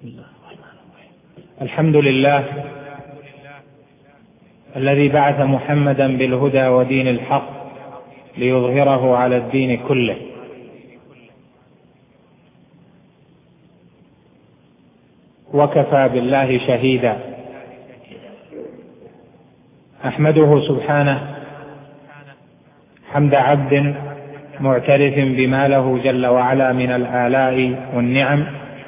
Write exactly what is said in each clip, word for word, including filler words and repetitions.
بسم الله الرحمن الرحيم. الحمد لله الذي بعث محمدا بالهدى ودين الحق ليظهره على الدين كله، وكفى بالله شهيدا. أحمده سبحانه حمد عبد معترف بما له جل وعلا من الآلاء والنعم،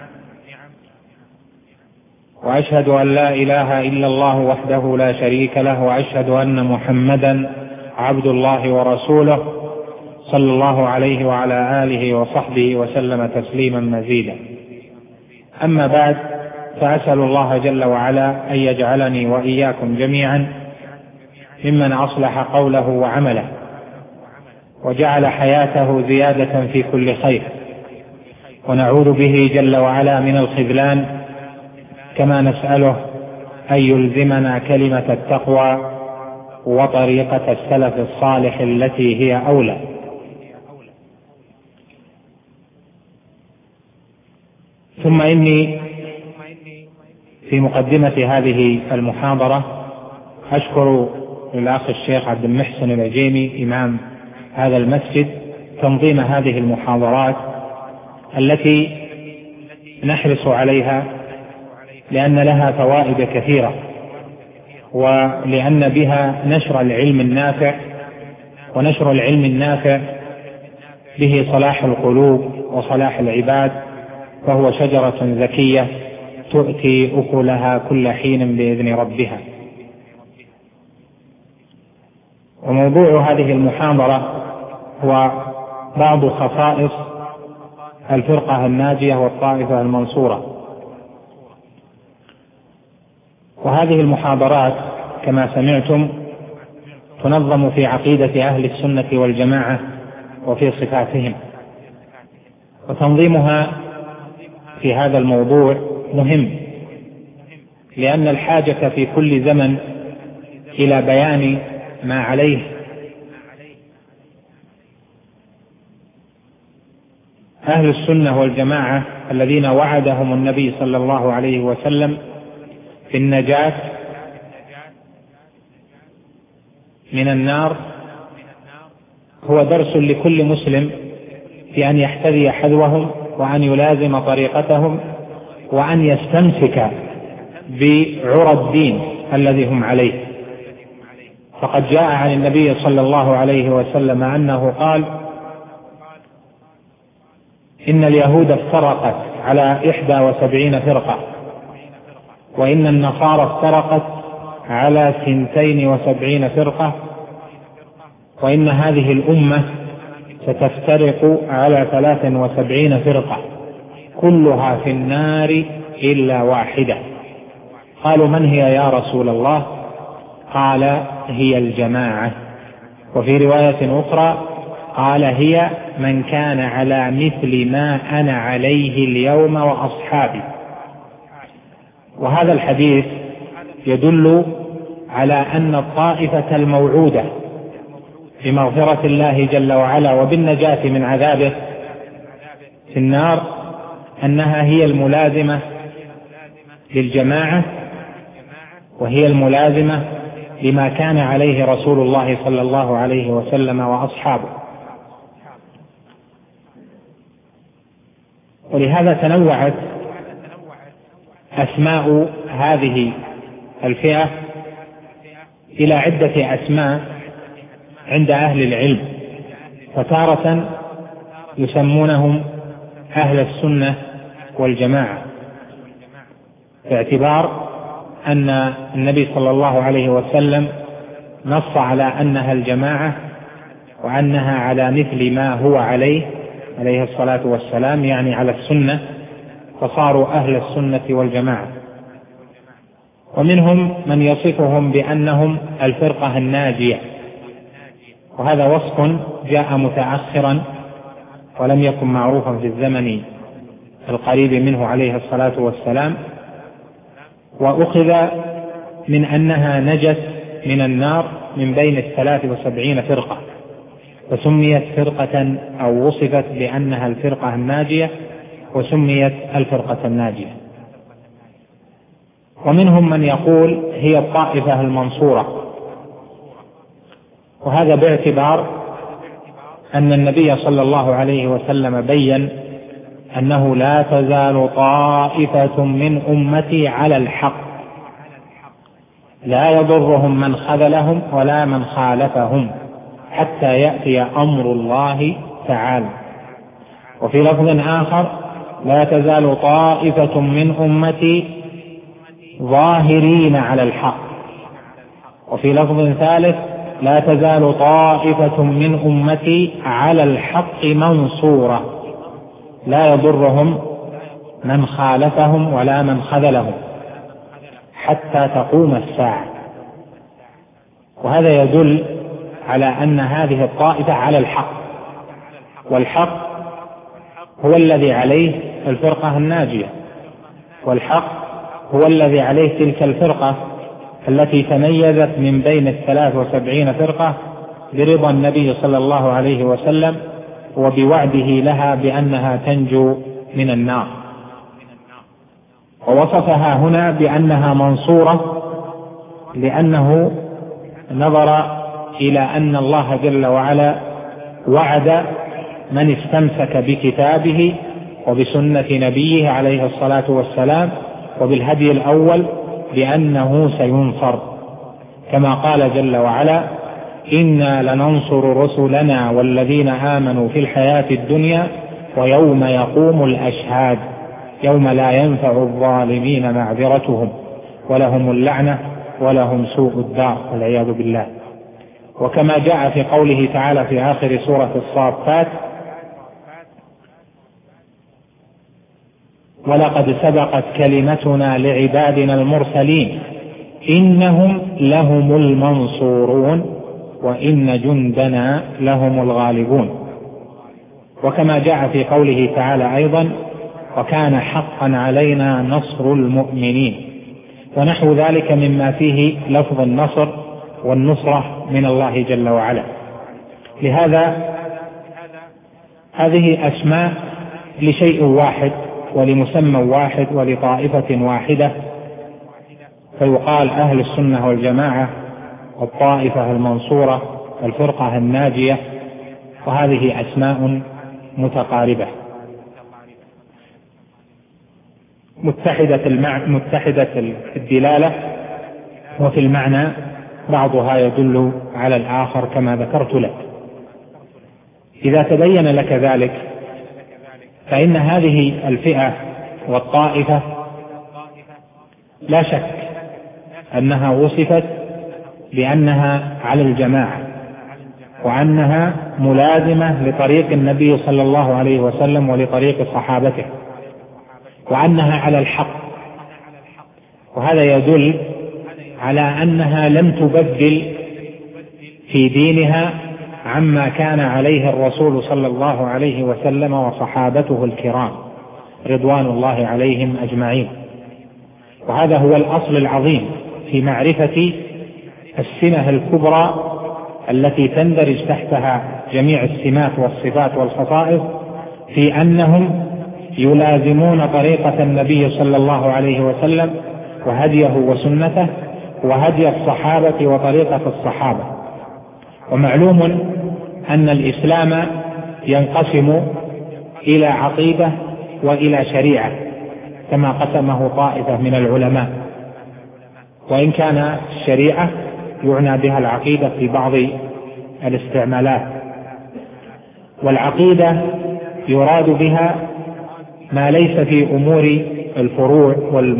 وأشهد أن لا إله إلا الله وحده لا شريك له، وأشهد أن محمدا عبد الله ورسوله صلى الله عليه وعلى آله وصحبه وسلم تسليما مزيدا. أما بعد، فأسأل الله جل وعلا أن يجعلني وإياكم جميعا ممن أصلح قوله وعمله وجعل حياته زيادة في كل خير، ونعوذ به جل وعلا من الخذلان، كما نسأله أن يلزمنا كلمة التقوى وطريقة السلف الصالح التي هي أولى. ثم إني في مقدمة هذه المحاضرة أشكر الأخ الشيخ عبد المحسن العجيمي إمام هذا المسجد تنظيم هذه المحاضرات التي نحرص عليها، لأن لها فوائد كثيرة، ولأن بها نشر العلم النافع، ونشر العلم النافع به صلاح القلوب وصلاح العباد، فهو شجرة ذكية تؤتي أكلها كل حين بإذن ربها. وموضوع هذه المحاضرة هو بعض خصائص الفرقة الناجية والطائفة المنصورة. وهذه المحاضرات كما سمعتم تنظم في عقيدة أهل السنة والجماعة وفي صفاتهم، وتنظيمها في هذا الموضوع مهم، لأن الحاجة في كل زمن إلى بيان ما عليه أهل السنة والجماعة الذين وعدهم النبي صلى الله عليه وسلم في النجاة من النار، هو درس لكل مسلم في أن يحتذي حذوهم، وأن يلازم طريقتهم، وأن يستمسك بعرى الدين الذي هم عليه. فقد جاء عن النبي صلى الله عليه وسلم أنه قال: إن اليهود افترقت على إحدى وسبعين فرقة، وإن النصارى افترقت على ثنتين وسبعين فرقة، وإن هذه الأمة ستفترق على ثلاث وسبعين فرقة كلها في النار إلا واحدة. قالوا: من هي يا رسول الله؟ قال: هي الجماعة. وفي رواية أخرى قال: هي من كان على مثل ما أنا عليه اليوم وأصحابي. وهذا الحديث يدل على أن الطائفة الموعودة بمغفرة الله جل وعلا وبالنجاة من عذابه في النار أنها هي الملازمة للجماعة، وهي الملازمة لما كان عليه رسول الله صلى الله عليه وسلم وأصحابه. ولهذا تنوعت أسماء هذه الفئة إلى عدة أسماء عند أهل العلم، فتارة يسمونهم أهل السنة والجماعة، باعتبار أن النبي صلى الله عليه وسلم نص على أنها الجماعة، وأنها على مثل ما هو عليه عليه الصلاة والسلام، يعني على السنة، فصاروا أهل السنة والجماعة. ومنهم من يصفهم بأنهم الفرقة الناجية، وهذا وصف جاء متأخرا ولم يكن معروفا في الزمن القريب منه عليه الصلاة والسلام، وأخذ من أنها نجت من النار من بين الثلاث وسبعين فرقة، فسميت فرقة أو وصفت بأنها الفرقة الناجية، وسميت الفرقة الناجية. ومنهم من يقول هي الطائفة المنصورة، وهذا باعتبار أن النبي صلى الله عليه وسلم بين أنه لا تزال طائفة من أمتي على الحق لا يضرهم من خذلهم ولا من خالفهم حتى يأتي أمر الله تعالى. وفي لفظ آخر لا تزال طائفة من أمتي ظاهرين على الحق. وفي لفظ ثالث لا تزال طائفة من أمتي على الحق منصورة لا يضرهم من خالفهم ولا من خذلهم حتى تقوم الساعة. وهذا يدل على أن هذه الطائفة على الحق، والحق هو الذي عليه الفرقة الناجية، والحق هو الذي عليه تلك الفرقة التي تميزت من بين الثلاث وسبعين فرقة برضا النبي صلى الله عليه وسلم وبوعده لها بأنها تنجو من النار. ووصفها هنا بأنها منصورة لأنه نظر إلى أن الله جل وعلا وعد من استمسك بكتابه وبسنة نبيه عليه الصلاة والسلام وبالهدي الأول بأنه سينصر، كما قال جل وعلا إنا لننصر رسلنا والذين آمنوا في الحياة الدنيا ويوم يقوم الأشهاد يوم لا ينفع الظالمين معذرتهم ولهم اللعنة ولهم سوء الدار والعياذ بالله. وكما جاء في قوله تعالى في آخر سورة الصافات ولقد سبقت كلمتنا لعبادنا المرسلين إنهم لهم المنصورون وإن جندنا لهم الغالبون. وكما جاء في قوله تعالى أيضا وكان حقا علينا نصر المؤمنين، ونحو ذلك مما فيه لفظ النصر والنصرة من الله جل وعلا. لهذا هذه أسماء لشيء واحد ولمسمى واحد ولطائفة واحدة، فيقال أهل السنة والجماعة الطائفة المنصورة الفرقة الناجية، وهذه أسماء متقاربة متحدة المعنى متحدة الدلالة، وفي المعنى بعضها يدل على الآخر كما ذكرت لك. إذا تبين لك ذلك فإن هذه الفئة والطائفة لا شك أنها وصفت بأنها على الجماعة وأنها ملازمة لطريق النبي صلى الله عليه وسلم ولطريق صحابته وأنها على الحق، وهذا يدل على أنها لم تبدل في دينها عما كان عليه الرسول صلى الله عليه وسلم وصحابته الكرام رضوان الله عليهم أجمعين. وهذا هو الأصل العظيم في معرفة السمة الكبرى التي تندرج تحتها جميع السمات والصفات والخصائص، في أنهم يلازمون طريقة النبي صلى الله عليه وسلم وهديه وسنته وهدي الصحابة وطريقة الصحابة. ومعلوم أن الإسلام ينقسم إلى عقيدة وإلى شريعة كما قسمه طائفة من العلماء، وإن كان الشريعة يعنى بها العقيدة في بعض الاستعمالات. والعقيدة يراد بها ما ليس في أمور الفروع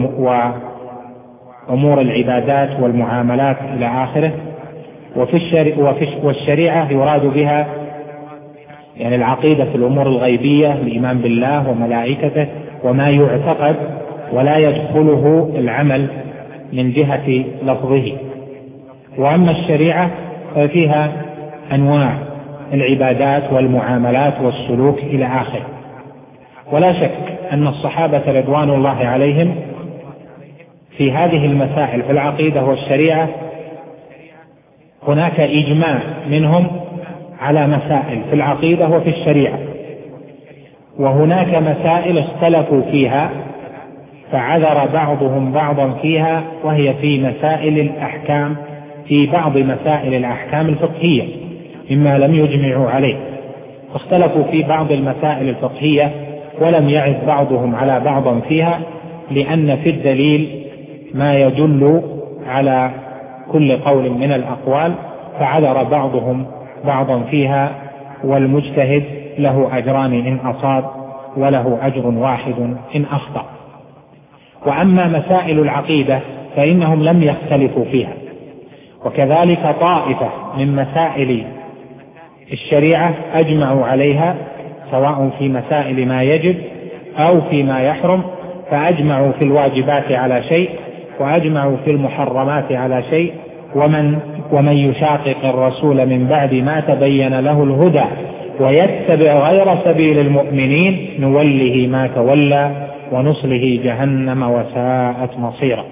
وأمور العبادات والمعاملات إلى آخره. وفي والشريعة يراد بها يعني العقيدة في الأمور الغيبية، الإيمان بالله وملائكته وما يعتقد ولا يدخله العمل من جهة لفظه. وأما الشريعة ففيها أنواع العبادات والمعاملات والسلوك إلى آخره. ولا شك أن الصحابة رضوان الله عليهم في هذه المسائل في العقيدة والشريعة هناك إجماع منهم على مسائل في العقيدة وفي الشريعة، وهناك مسائل اختلفوا فيها فعذر بعضهم بعضا فيها، وهي في مسائل الأحكام، في بعض مسائل الأحكام الفقهية مما لم يجمعوا عليه، فاختلفوا في بعض المسائل الفقهية ولم يعد بعضهم على بعض فيها، لأن في الدليل ما يدل على كل قول من الأقوال، فعذر بعضهم بعضا فيها، والمجتهد له أجران إن أصاب وله أجر واحد إن أخطأ. وأما مسائل العقيدة فإنهم لم يختلفوا فيها، وكذلك طائفة من مسائل الشريعة أجمعوا عليها، سواء في مسائل ما يجب أو فيما يحرم، فأجمعوا في الواجبات على شيء وأجمعوا في المحرمات على شيء. ومن, ومن يشاقق الرسول من بعد ما تبين له الهدى ويتبع غير سبيل المؤمنين نوله ما تولى ونصله جهنم وساءت مصيرا.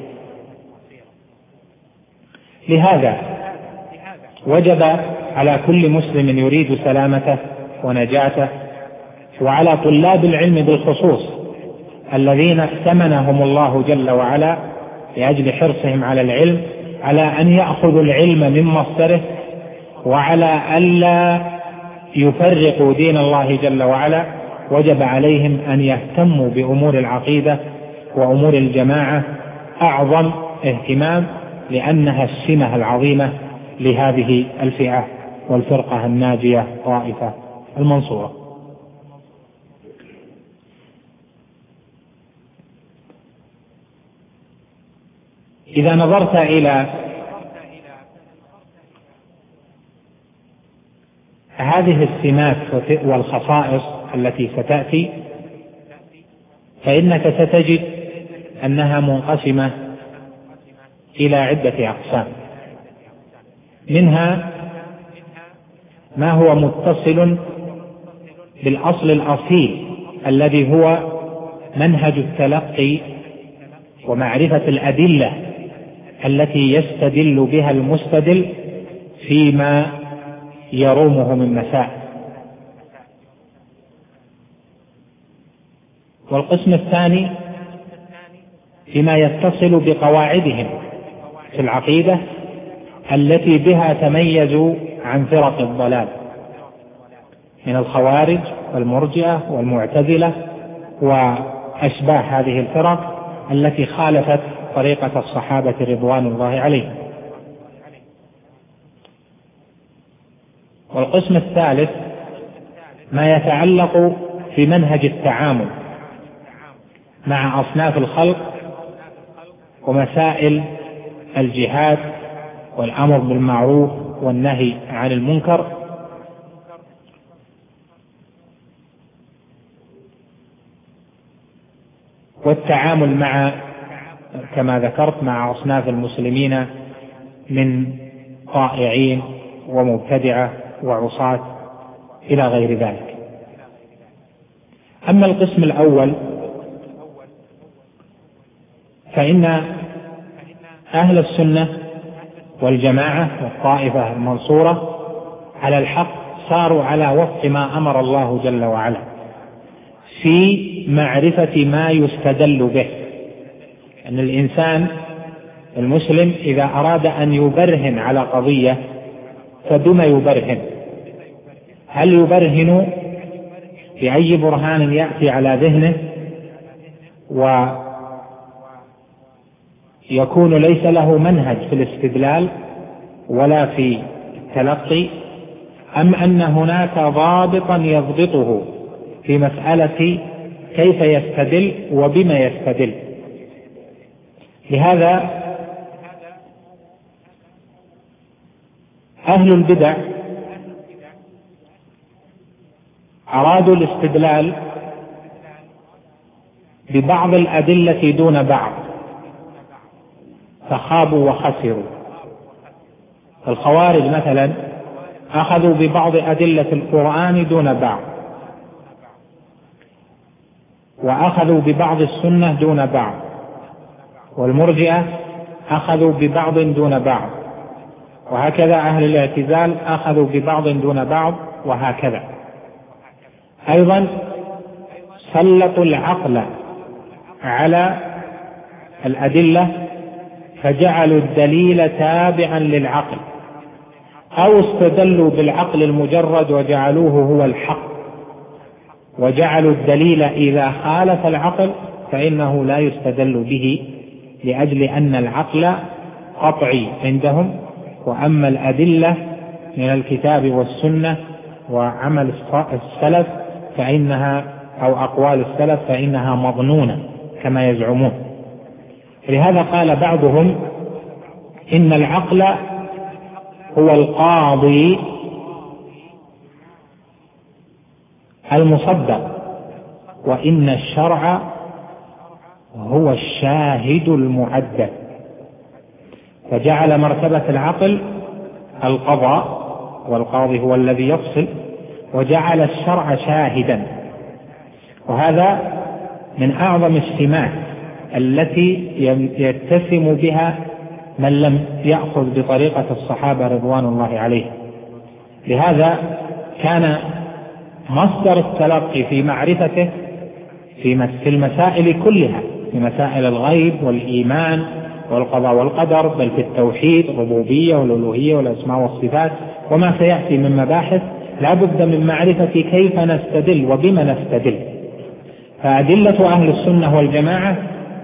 لهذا وجب على كل مسلم يريد سلامته ونجاته، وعلى طلاب العلم بالخصوص الذين ائتمنهم الله جل وعلا لأجل حرصهم على العلم، على أن يأخذوا العلم من مصدره، وعلى ألا يفرقوا دين الله جل وعلا. وجب عليهم أن يهتموا بأمور العقيدة وأمور الجماعة أعظم اهتمام، لأنها السمة العظيمة لهذه الفئة والفرقة الناجية طائفة المنصورة. إذا نظرت إلى هذه السمات والخصائص التي ستأتي، فإنك ستجد أنها منقسمة إلى عدة أقسام، منها ما هو متصل بالأصل الأصيل الذي هو منهج التلقي ومعرفة الأدلة التي يستدل بها المستدل فيما يرومه من مسائل. والقسم الثاني فيما يتصل بقواعدهم في العقيدة التي بها تميزوا عن فرق الضلال من الخوارج والمرجئة والمعتزلة وأشباه هذه الفرق التي خالفت طريقة الصحابة رضوان الله عليهم. والقسم الثالث ما يتعلق بمنهج التعامل مع أصناف الخلق ومسائل الجهاد والأمر بالمعروف والنهي عن المنكر، والتعامل مع كما ذكرت مع أصناف المسلمين من طائعين ومبتدعة وعصاة إلى غير ذلك. أما القسم الأول فإن أهل السنة والجماعة والطائفة المنصورة على الحق صاروا على وفق ما أمر الله جل وعلا في معرفة ما يستدل به. أن الإنسان المسلم إذا أراد أن يبرهن على قضية فبما يبرهن؟ هل يبرهن بأي برهان يأتي على ذهنه ويكون ليس له منهج في الاستدلال ولا في التلقي، أم أن هناك ضابطا يضبطه في مسألة كيف يستدل وبما يستدل؟ لهذا أهل البدع أرادوا الاستدلال ببعض الأدلة دون بعض فخابوا وخسروا. الخوارج مثلا أخذوا ببعض أدلة القرآن دون بعض، وأخذوا ببعض السنة دون بعض، والمرجئة أخذوا ببعض دون بعض، وهكذا أهل الاعتزال أخذوا ببعض دون بعض، وهكذا. أيضا سلطوا العقل على الأدلة فجعلوا الدليل تابعا للعقل، أو استدلوا بالعقل المجرد وجعلوه هو الحق، وجعلوا الدليل إذا خالف العقل فإنه لا يستدل به، لأجل أن العقل قطعي عندهم، وأما الأدلة من الكتاب والسنة وعمل السلف فإنها أو أقوال السلف فإنها مظنونة كما يزعمون. لهذا قال بعضهم إن العقل هو القاضي المصدق، وإن الشرع هو الشاهد المعدل، فجعل مرتبة العقل القضاء، والقاضي هو الذي يفصل، وجعل الشرع شاهدا. وهذا من أعظم السمات التي يتسم بها من لم يأخذ بطريقة الصحابة رضوان الله عليهم. لهذا كان مصدر التلقي في معرفته في المسائل كلها، في مسائل الغيب والإيمان والقضاء والقدر، بل في التوحيد الربوبية والألوهية والأسماء والصفات وما سيأتي من مباحث، لا بد من معرفة كيف نستدل وبما نستدل. فأدلة أهل السنة والجماعة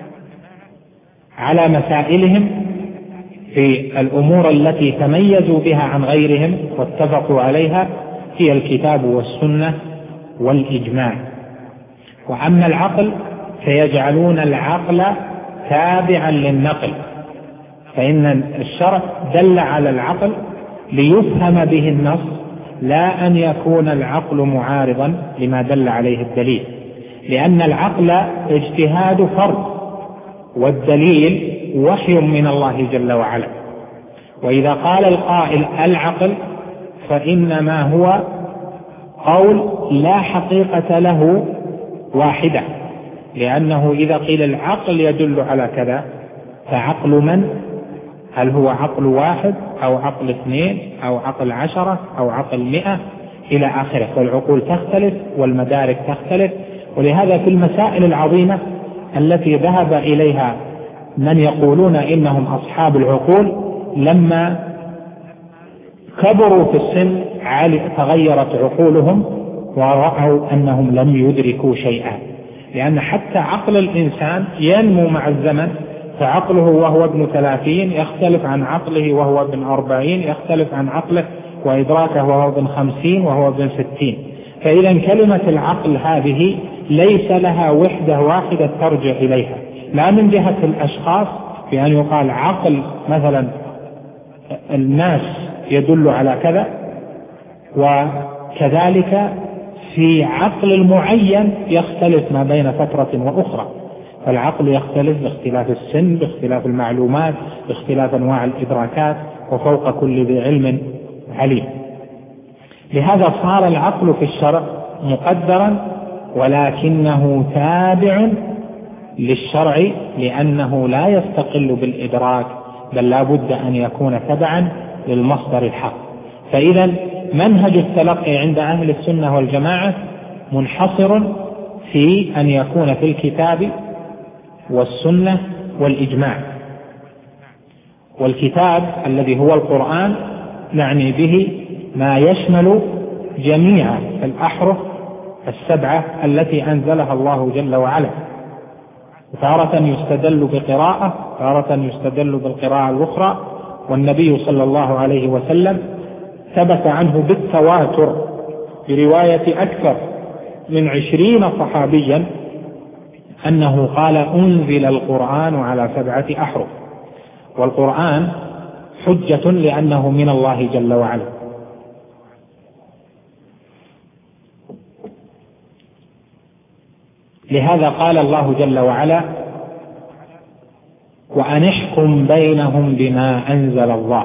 على مسائلهم في الأمور التي تميزوا بها عن غيرهم واتفقوا عليها هي الكتاب والسنة والإجماع. وأما العقل فيجعلون العقل تابعا للنقل، فإن الشرع دل على العقل ليفهم به النص، لا أن يكون العقل معارضا لما دل عليه الدليل، لأن العقل اجتهاد فرد، والدليل وحي من الله جل وعلا. وإذا قال القائل العقل فإنما هو قول لا حقيقة له واحدة، لأنه إذا قيل العقل يدل على كذا فعقل من؟ هل هو عقل واحد أو عقل اثنين أو عقل عشرة أو عقل مئة إلى آخره، والعقول تختلف والمدارك تختلف. ولهذا في المسائل العظيمة التي ذهب إليها من يقولون إنهم أصحاب العقول، لما كبروا في السن تغيرت عقولهم ورأوا أنهم لم يدركوا شيئا، لأن حتى عقل الإنسان ينمو مع الزمن، فعقله وهو ابن ثلاثين يختلف عن عقله وهو ابن أربعين، يختلف عن عقله وإدراكه وهو ابن خمسين وهو ابن ستين. فإذا كلمة العقل هذه ليس لها وحدة واحدة ترجع إليها، لا من جهة الأشخاص بأن يقال عقل مثلا الناس يدل على كذا، وكذلك في عقل المعين يختلف ما بين فترة وأخرى، فالعقل يختلف باختلاف السن، باختلاف المعلومات، باختلاف أنواع الإدراكات، وفوق كل ذي علم عليم. لهذا صار العقل في الشرع مقدرا، ولكنه تابع للشرع، لأنه لا يستقل بالإدراك، بل لا بد أن يكون تبعا للمصدر الحق. فإذا منهج التلقي عند أهل السنة والجماعة منحصر في أن يكون في الكتاب والسنة والإجماع. والكتاب الذي هو القرآن نعني به ما يشمل جميع الأحرف السبعة التي أنزلها الله جل وعلا. تارة يستدل بقراءة، تارة يستدل بالقراءة الأخرى. والنبي صلى الله عليه وسلم ثبت عنه بالتواتر برواية أكثر من عشرين صحابيا أنه قال أنزل القرآن على سبعة أحرف، والقرآن حجة لأنه من الله جل وعلا. لهذا قال الله جل وعلا وأن احكم بينهم بما أنزل الله.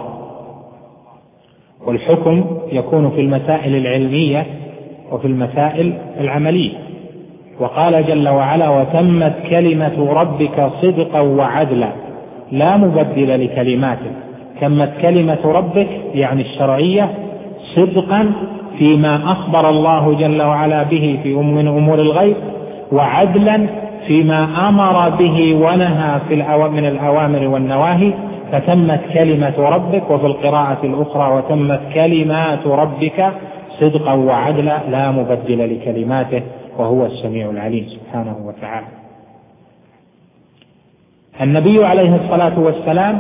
والحكم يكون في المسائل العلمية وفي المسائل العملية. وقال جل وعلا وتمت كلمة ربك صدقا وعدلا لا مبدل لكلماته. تمت كلمة ربك يعني الشرعية صدقا فيما أخبر الله جل وعلا به في من أمور الغيب، وعدلا فيما أمر به ونهى في من الأوامر والنواهي، فتمت كلمة ربك. وفي القراءة الأخرى وتمت كلمات ربك صدقا وعدلا لا مبدل لكلماته وهو السميع العليم سبحانه وتعالى. النبي عليه الصلاة والسلام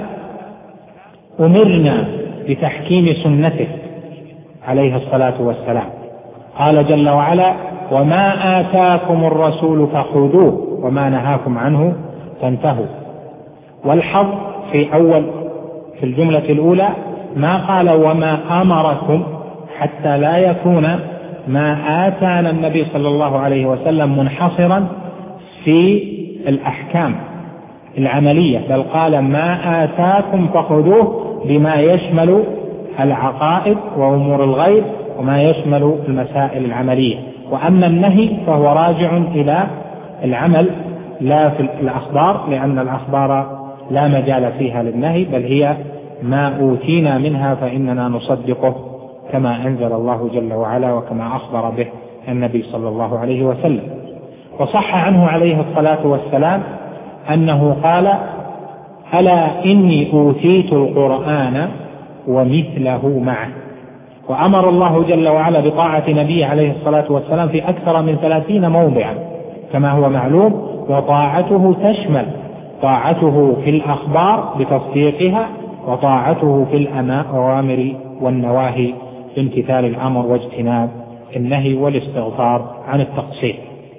أمرنا بتحكيم سنته عليه الصلاة والسلام. قال جل وعلا: وما آتاكم الرسول فخذوه وما نهاكم عنه فانتهوا. والحظ في أول في الجملة الأولى ما قال وما أمركم، حتى لا يكون ما آتانا النبي صلى الله عليه وسلم منحصرا في الأحكام العملية، بل قال ما آتاكم فخذوه بما يشمل العقائد وأمور الغيب وما يشمل المسائل العملية. وأما النهي فهو راجع إلى العمل لا في الأخبار، لأن الأخبار لا مجال فيها للنهي، بل هي ما أوتينا منها فإننا نصدقه كما أنزل الله جل وعلا وكما أخبر به النبي صلى الله عليه وسلم. وصح عنه عليه الصلاة والسلام أنه قال: ألا إني أوتيت القرآن ومثله معه. وأمر الله جل وعلا بطاعة نبيه عليه الصلاة والسلام في أكثر من ثلاثين موضعا كما هو معلوم، وطاعته تشمل طاعته في الأخبار بتصديقها، وطاعته في الأوامر والنواهي بامتثال الأمر واجتناب النهي والاستغفار عن التقصير.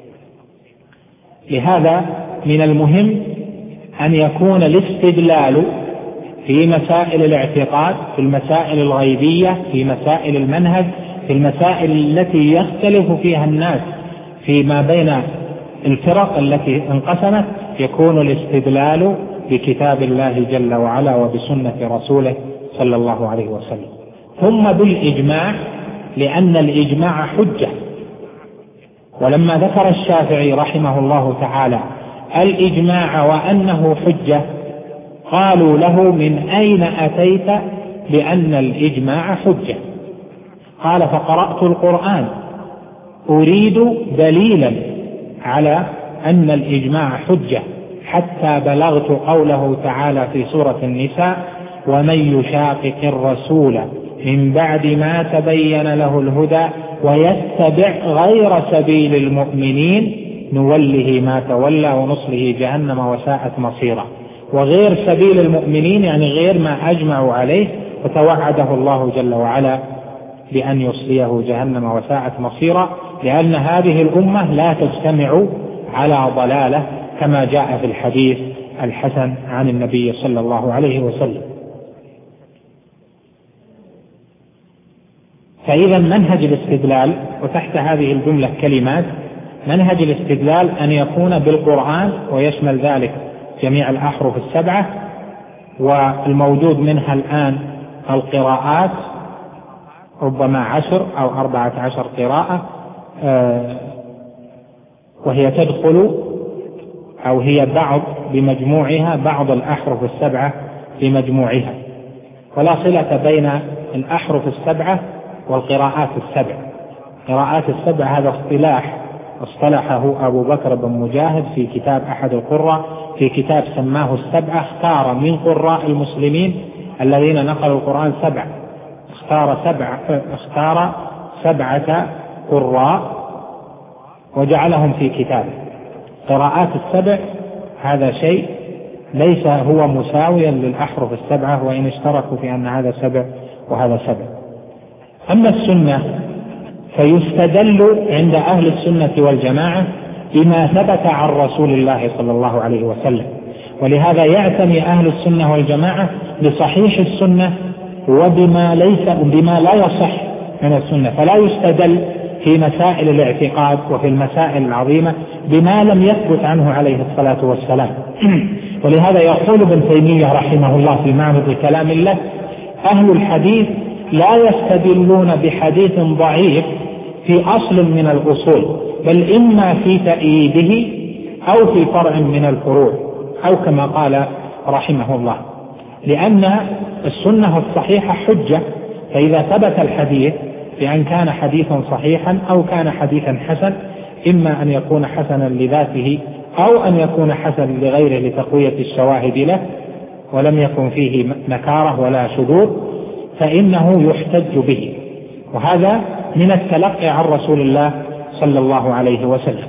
لهذا من المهم أن يكون الاستدلال في مسائل الاعتقاد، في المسائل الغيبية، في مسائل المنهج، في المسائل التي يختلف فيها الناس فيما بين الفرق التي انقسمت، يكون الاستدلال بكتاب الله جل وعلا وبسنة رسوله صلى الله عليه وسلم، ثم بالإجماع، لأن الإجماع حجة. ولما ذكر الشافعي رحمه الله تعالى الإجماع وأنه حجة، قالوا له: من أين أتيت بأن الإجماع حجة؟ قال: فقرأت القرآن أريد دليلا على أن الإجماع حجة، حتى بلغت قوله تعالى في سورة النساء: ومن يشاقق الرسول من بعد ما تبين له الهدى ويتبع غير سبيل المؤمنين نوله ما تولى ونصله جهنم وساءت مصيرا. وغير سبيل المؤمنين يعني غير ما أجمعوا عليه، وتوعده الله جل وعلا بأن يصليه جهنم وساءت مصيرا، لأن هذه الأمة لا تجتمع على ضلالة كما جاء في الحديث الحسن عن النبي صلى الله عليه وسلم. فإذا منهج الاستدلال، وتحت هذه الجملة كلمات، منهج الاستدلال أن يكون بالقرآن ويشمل ذلك جميع الأحرف السبعة، والموجود منها الآن القراءات ربما عشر أو أربعة عشر قراءة، وهي تدخل أو هي بعض بمجموعها بعض الأحرف السبعة بمجموعها، ولا صلة بين الأحرف السبعة والقراءات السبع. قراءات السبع هذا اصطلاح اصطلحه أبو بكر بن مجاهد في كتاب أحد القراء، في كتاب سماه السبعة. اختار من قراء المسلمين الذين نقلوا القرآن سبع، اختار سبع اختار سبعة قراء وجعلهم في كتابه. قراءات السبع هذا شيء ليس هو مساويا للأحرف السبعة، وإن اشتركوا في أن هذا سبع وهذا سبع. أما السنة فيستدل عند أهل السنة والجماعة بما ثبت عن رسول الله صلى الله عليه وسلم، ولهذا يعتني أهل السنة والجماعة بصحيح السنة وبما ليس بما لا يصح من السنة، فلا يستدل في مسائل الاعتقاد وفي المسائل العظيمة بما لم يثبت عنه عليه الصلاة والسلام. ولهذا يقول ابن تيمية رحمه الله في معرض كلام الله: أهل الحديث لا يستدلون بحديث ضعيف في أصل من الأصول، بل إما في تأييده أو في فرع من الفروع، أو كما قال رحمه الله، لأن السنة الصحيحة حجة. فإذا ثبت الحديث بأن كان حديثا صحيحا أو كان حديثا حسن، إما أن يكون حسنا لذاته أو أن يكون حسن لغيره لتقوية الشواهد له ولم يكن فيه نكارة ولا شذوذ فإنه يحتج به، وهذا من التلقي عن رسول الله صلى الله عليه وسلم.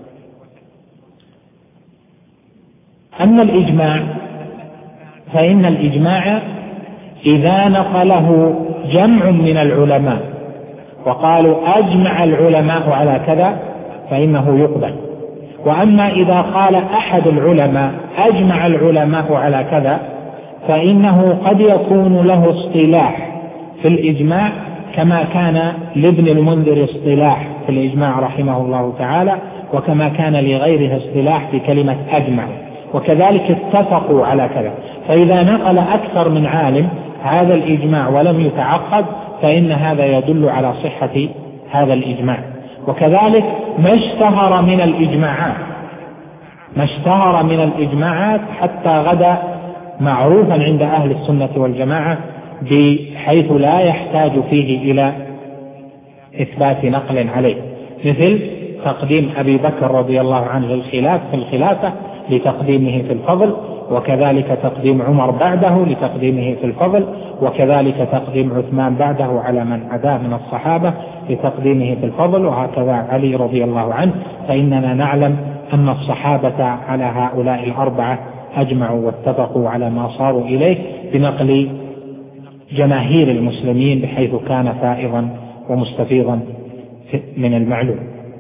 أما الإجماع فإن الإجماع إذا نقله جمع من العلماء وقالوا أجمع العلماء على كذا فإنه يقبل. وأما إذا قال أحد العلماء أجمع العلماء على كذا فإنه قد يكون له اصطلاح في الإجماع كما كان لابن المنذر اصطلاح في الإجماع رحمه الله تعالى، وكما كان لغيره اصطلاح في كلمة أجمع، وكذلك اتفقوا على كذا. فإذا نقل أكثر من عالم هذا الإجماع ولم يتعقد فإن هذا يدل على صحة هذا الإجماع. وكذلك ما اشتهر من الإجماعات ما اشتهر من الإجماعات حتى غدا معروفا عند أهل السنة والجماعة بحيث لا يحتاج فيه إلى إثبات نقل عليه، مثل تقديم أبي بكر رضي الله عنه للخلاف في الخلافة لتقديمه في الفضل، وكذلك تقديم عمر بعده لتقديمه في الفضل، وكذلك تقديم عثمان بعده على من عداه من الصحابة لتقديمه في الفضل، وهكذا علي رضي الله عنه. فإننا نعلم أن الصحابة على هؤلاء الأربعة أجمعوا واتفقوا على ما صاروا إليه بنقل جماهير المسلمين بحيث كان فائضا ومستفيضا من المعلوم.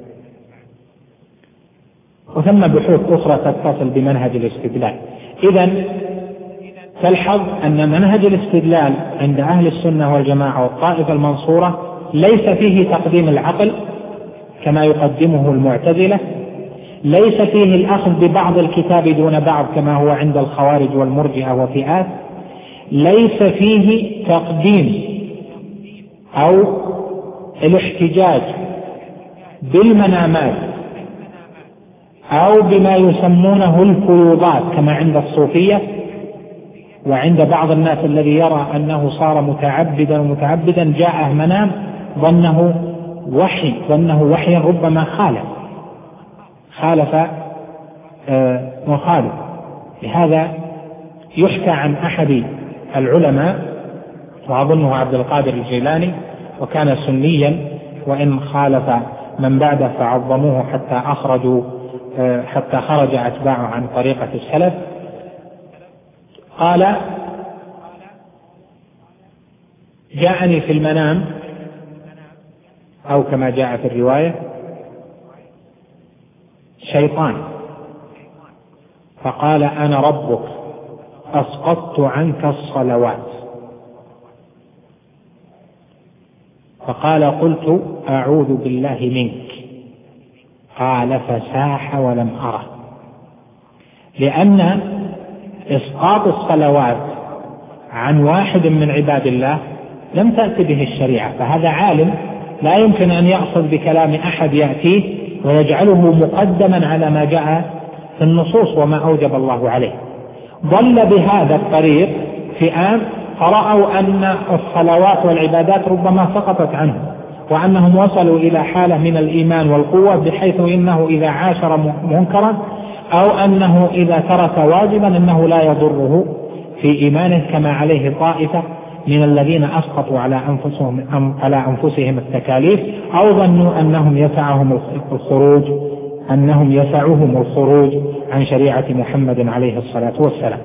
وثم بحوث أخرى تتصل بمنهج الاستدلال. إذن تلحظ أن منهج الاستدلال عند أهل السنة والجماعة والطائفة المنصورة ليس فيه تقديم العقل كما يقدمه المعتزلة، ليس فيه الأخذ ببعض الكتاب دون بعض كما هو عند الخوارج والمرجئة وفئات، ليس فيه تقديم أو الاحتجاج بالمنامات أو بما يسمونه الفيوضات كما عند الصوفية وعند بعض الناس الذي يرى أنه صار متعبدا ومتعبدا جاءه منام ظنه وحي ظنه وحيا ربما خالف خالف آه مخالف. لهذا يحكى عن أحد العلماء وأظنه عبد القادر الجيلاني، وكان سنيا وإن خالف من بعده فعظموه حتى أخرجوا حتى خرج أتباعه عن طريقة السلف. قال: جاءني في المنام، أو كما جاء في الرواية، شيطان فقال: أنا ربك أسقطت عنك الصلوات. فقال: قلت: أعوذ بالله منك. قال: فساح ولم أره. لأن إسقاط الصلوات عن واحد من عباد الله لم تأتي به الشريعة، فهذا عالم لا يمكن أن يأخذ بكلام أحد يأتيه ويجعله مقدما على ما جاء في النصوص وما أوجب الله عليه. ضل بهذا الطريق فئام فرأوا أن الصلوات والعبادات ربما سقطت عنه، وأنهم وصلوا إلى حالة من الإيمان والقوة بحيث إنه إذا عاشر منكرا أو أنه إذا ترك واجبا أنه لا يضره في إيمانه، كما عليه طائفة من الذين أسقطوا على أنفسهم على أنفسهم التكاليف أو ظنوا أنهم يسعهم الخروج أنهم يسعهم الخروج عن شريعة محمد عليه الصلاة والسلام.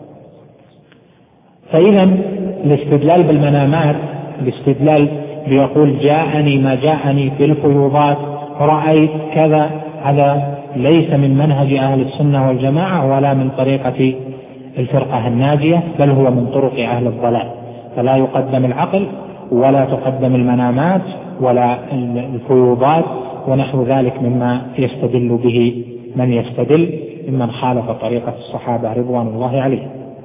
فإذا الاستدلال بالمنامات، الاستدلال بيقول جاءني ما جاءني في الفيوضات رأيت كذا، هذا ليس من منهج أهل السنة والجماعة ولا من طريقة الفرقة الناجية، بل هو من طرق أهل الضلال. فلا يقدم العقل ولا تقدم المنامات ولا الفيوضات ونحو ذلك مما يستدل به من يستدل ممن خالف طريقة الصحابة رضوان الله عليهم.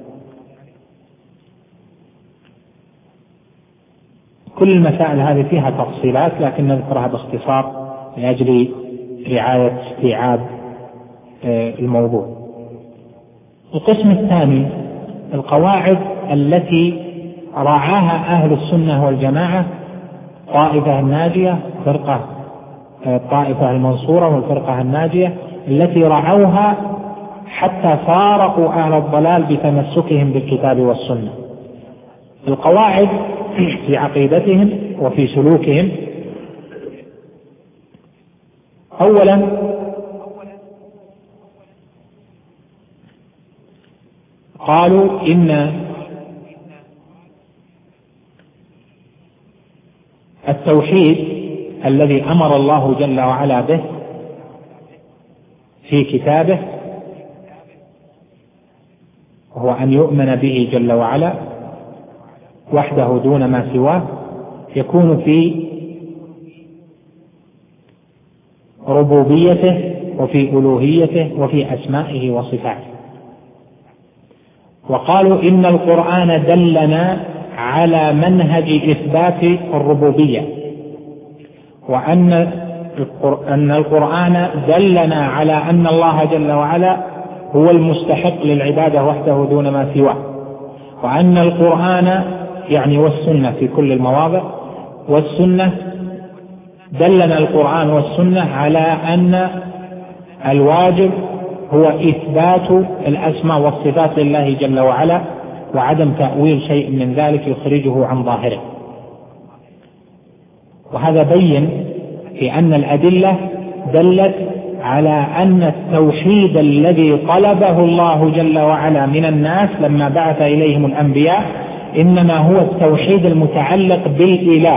كل المسائل هذه فيها تفصيلات لكن نذكرها باختصار لأجل رعاية استيعاب الموضوع. القسم الثاني القواعد التي راعاها أهل السنة والجماعة، طائفة الناجية، فرقة الطائفة المنصورة والفرقة الناجية، التي رعوها حتى فارقوا أهل الضلال بتمسكهم بالكتاب والسنة. القواعد في عقيدتهم وفي سلوكهم: أولا قالوا إن التوحيد الذي أمر الله جل وعلا به في كتابه وهو أن يؤمن به جل وعلا وحده دون ما سواه، يكون في ربوبيته وفي ألوهيته وفي أسمائه وصفاته. وقالوا إن القرآن دلنا على منهج إثبات الربوبية، وأن أن القرآن دلنا على أن الله جل وعلا هو المستحق للعبادة وحده دون ما سواه، وأن القرآن يعني والسنة في كل المواضع، والسنة دلنا القرآن والسنة على أن الواجب هو إثبات الأسماء والصفات لله جل وعلا وعدم تأويل شيء من ذلك يخرجه عن ظاهره. وهذا بين في أن الأدلة دلت على أن التوحيد الذي طلبه الله جل وعلا من الناس لما بعث إليهم الأنبياء إنما هو التوحيد المتعلق بالإله،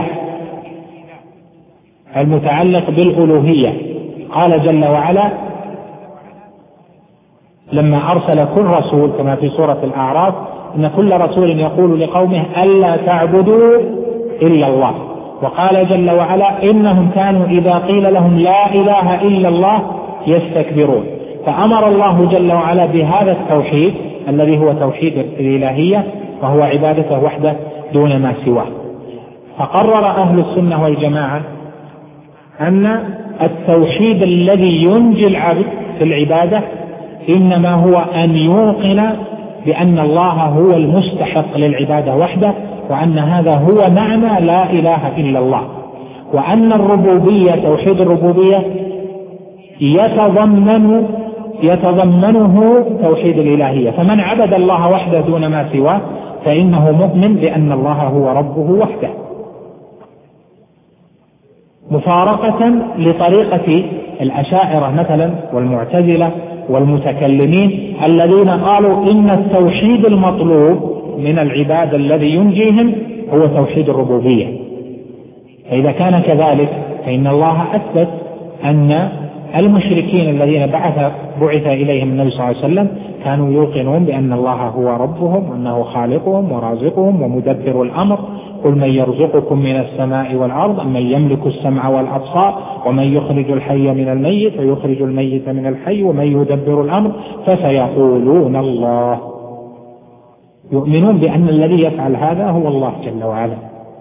المتعلق بالألوهية. قال جل وعلا لما أرسل كل رسول كما في سورة الأعراف: إن كل رسول يقول لقومه ألا تعبدوا إلا الله. وقال جل وعلا: إنهم كانوا إذا قيل لهم لا إله إلا الله يستكبرون. فأمر الله جل وعلا بهذا التوحيد الذي هو توحيد الإلهية وهو عبادته وحده دون ما سواه. فقرر أهل السنة والجماعة أن التوحيد الذي ينجي العبد في العبادة إنما هو أن يوقن بأن الله هو المستحق للعبادة وحده، وأن هذا هو معنى لا إله إلا الله، وأن الربوبية توحيد الربوبية يتضمن يتضمنه توحيد الإلهية. فمن عبد الله وحده دون ما سواه فإنه مؤمن بأن الله هو ربه وحده، مفارقة لطريقة الأشاعرة مثلا والمعتزلة والمتكلمين الذين قالوا إن التوحيد المطلوب من العباد الذي ينجيهم هو توحيد الربوبية. فإذا كان كذلك فإن الله أثبت أن المشركين الذين بعث بعث إليهم النبي صلى الله عليه وسلم كانوا يوقنون بأن الله هو ربهم وأنه خالقهم ورازقهم ومدبر الأمر. قل من يرزقكم من السماء والأرض أم من يملك السمع والأبصار ومن يخرج الحي من الميت ويخرج الميت من الحي ومن يدبر الأمر فسيقولون الله. يؤمنون بأن الذي يفعل هذا هو الله جل وعلا،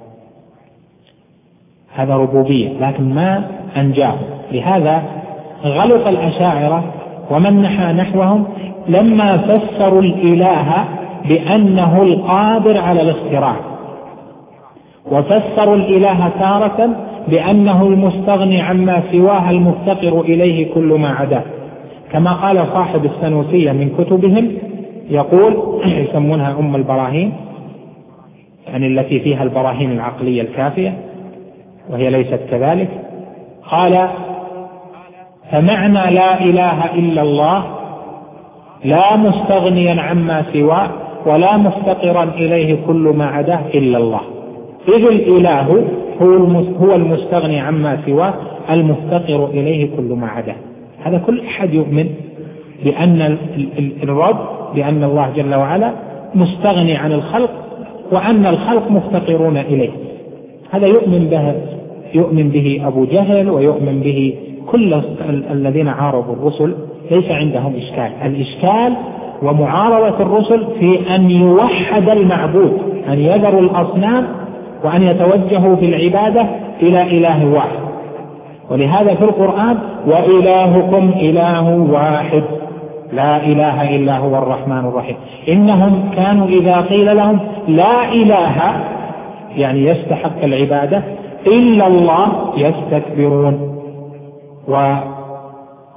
هذا ربوبية، لكن ما أنجاه. لهذا غلط الأشاعرة ومن نحى نحوهم لما فسروا الإله بأنه القادر على الاختراع، وفسروا الإله تارة بأنه المستغني عما سواه المفتقر إليه كل ما عداه، كما قال صاحب السنوسية من كتبهم، يقول يسمونها أم البراهين، يعني التي فيها البراهين العقلية الكافية وهي ليست كذلك. قال: فمعنى لا إله إلا الله لا مستغنيا عما سواه ولا مفتقرا إليه كل ما عداه إلا الله، إذ الإله هو المستغني عما سواه المفتقر إليه كل ما عداه. هذا كل أحد يؤمن بأن الرب بأن الله جل وعلا مستغني عن الخلق وأن الخلق مفتقرون إليه. هذا يؤمن به يؤمن به أبو جهل ويؤمن به كل الذين عارضوا الرسل، ليس عندهم إشكال. الإشكال ومعارضة الرسل في أن يوحد المعبود، أن يذروا الأصنام وأن يتوجهوا في العبادة إلى إله واحد. ولهذا في القرآن: وإلهكم إله واحد لا إله إلا هو الرحمن الرحيم. إنهم كانوا إذا قيل لهم لا إله يعني يستحق العبادة إلا الله يستكبرون.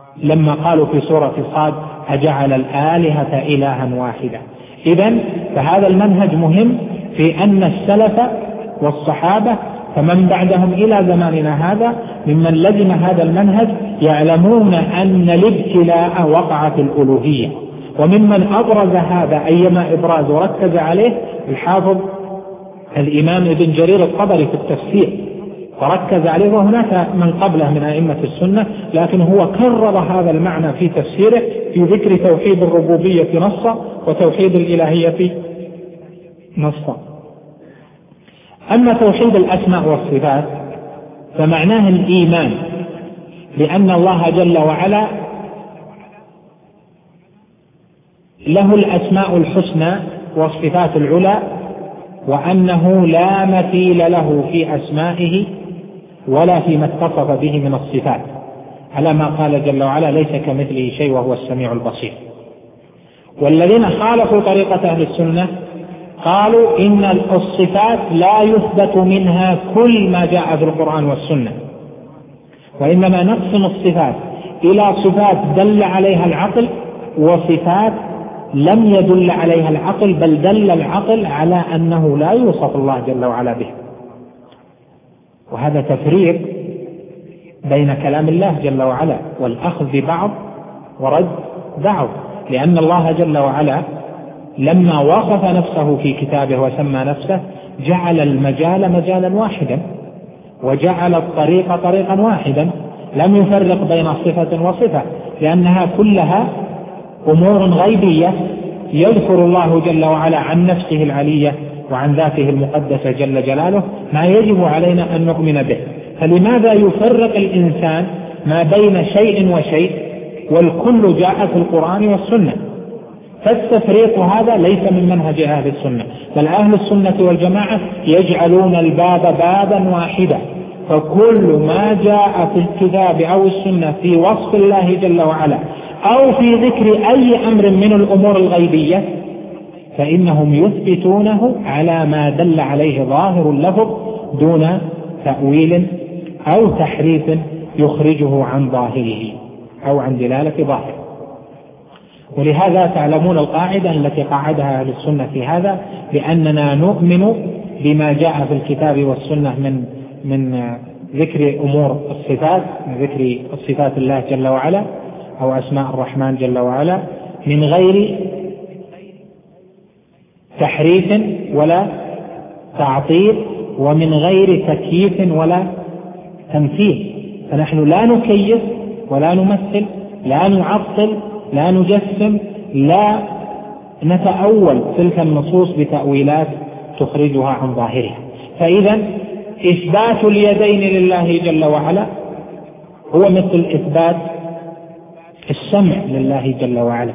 لما قالوا في سورة صاد أجعل الآلهة إلها واحدا. إذن فهذا المنهج مهم في أن السلف والصحابة فمن بعدهم إلى زماننا هذا ممن لزم هذا المنهج يعلمون أن الابتلاء وقع في الألوهية. وممن أبرز هذا أيما إبراز وركز عليه الحافظ الإمام ابن جرير الطبري في التفسير وركز عليه، وهناك من قبله من أئمة السنة، لكن هو كرر هذا المعنى في تفسيره في ذكر توحيد الربوبية نصا وتوحيد الإلهية نصا. أما توحيد الأسماء والصفات فمعناه الإيمان بأن الله جل وعلا له الأسماء الحسنى والصفات العلى، وأنه لا مثيل له في أسمائه ولا فيما اتصف به من الصفات، على ما قال جل وعلا ليس كمثله شيء وهو السميع البصير. والذين خالفوا طريقة أهل السنة قالوا إن الصفات لا يثبت منها كل ما جاء في القرآن والسنة، وإنما نقسم الصفات إلى صفات دل عليها العقل وصفات لم يدل عليها العقل، بل دل العقل على أنه لا يوصف الله جل وعلا به. وهذا تفريق بين كلام الله جل وعلا والأخذ ببعض ورد بعض، لأن الله جل وعلا لما وصف نفسه في كتابه وسمى نفسه جعل المجال مجالا واحدا وجعل الطريق طريقا واحدا، لم يفرق بين صفة وصفة، لأنها كلها أمور غيبية يذكر الله جل وعلا عن نفسه العلية وعن ذاته المقدسة جل جلاله ما يجب علينا أن نؤمن به. فلماذا يفرق الإنسان ما بين شيء وشيء والكل جاء في القرآن والسنة؟ فالتفريق هذا ليس من منهج أهل السنة، بل أهل السنة والجماعة يجعلون الباب بابا واحدا، فكل ما جاء في الكتاب أو السنة في وصف الله جل وعلا أو في ذكر أي أمر من الأمور الغيبية فإنهم يثبتونه على ما دل عليه ظاهر اللفظ دون تأويل أو تحريف يخرجه عن ظاهره أو عن دلالة ظاهره. ولهذا تعلمون القاعدة التي قاعدها أهل السنة في هذا، بأننا نؤمن بما جاء في الكتاب والسنة من من ذكر أمور الصفات، من ذكر الصفات الله جل وعلا أو أسماء الرحمن جل وعلا من غير تحريف ولا تعطيل ومن غير تكييف ولا تمثيل. فنحن لا نكيف ولا نمثل، لا نعطل، لا نجسم، لا نتأول تلك النصوص بتأويلات تخرجها عن ظاهرها. فإذا إثبات اليدين لله جل وعلا هو مثل إثبات السمع لله جل وعلا.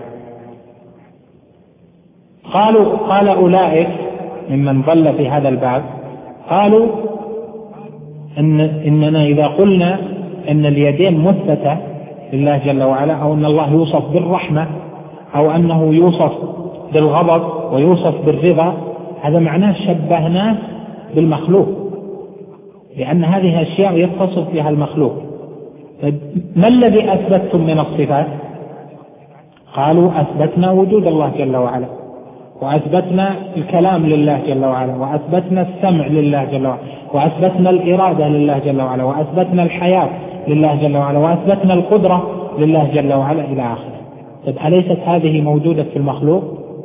قالوا قال أولئك ممن ضل في هذا الباب قالوا إن إننا إذا قلنا أن اليدين مثبتة لله جل وعلا، أو أن الله يوصف بالرحمة، أو أنه يوصف بالغضب ويوصف بالرضا، هذا معناه شبهناه بالمخلوق، لأن هذه أشياء يتصف بها المخلوق. ما الذي أثبتتم من الصفات؟ قالوا أثبتنا وجود الله جل وعلا، وأثبتنا الكلام لله جل وعلا، وأثبتنا السمع لله جل وعلا، وأثبتنا الإرادة لله جل وعلا، وأثبتنا الحياة لله جل وعلا، وأثبتنا القدرة لله جل وعلا إلى آخره. طيب أليست هذه موجودة في المخلوق؟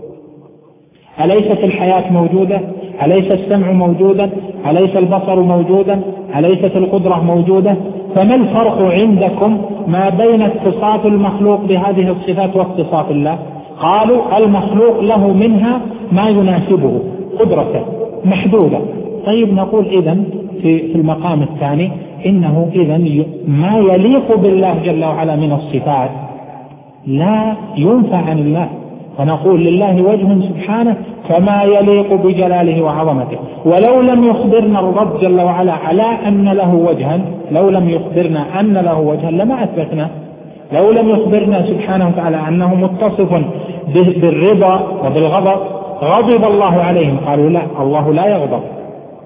أليست الحياة موجودة؟ أليس السمع موجودا؟ أليس البصر موجودا؟ أليست القدرة موجودة؟ فما الفرق عندكم ما بين اتصاف المخلوق بهذه الصفات واتصاف الله؟ قالوا المخلوق له منها ما يناسبه قدرته محدودة. طيب نقول إذن في المقام الثاني إنه إذن ما يليق بالله جل وعلا من الصفات لا ينفع عن الله، فنقول لله وجه سبحانه كما يليق بجلاله وعظمته. ولو لم يخبرنا الرب جل وعلا على أن له وجها، لو لم يخبرنا أن له وجها لما أثبتنا. لو لم يخبرنا سبحانه وتعالى أنه متصف بالرضا وبالغضب غضب الله عليهم، قالوا لا، الله لا يغضب.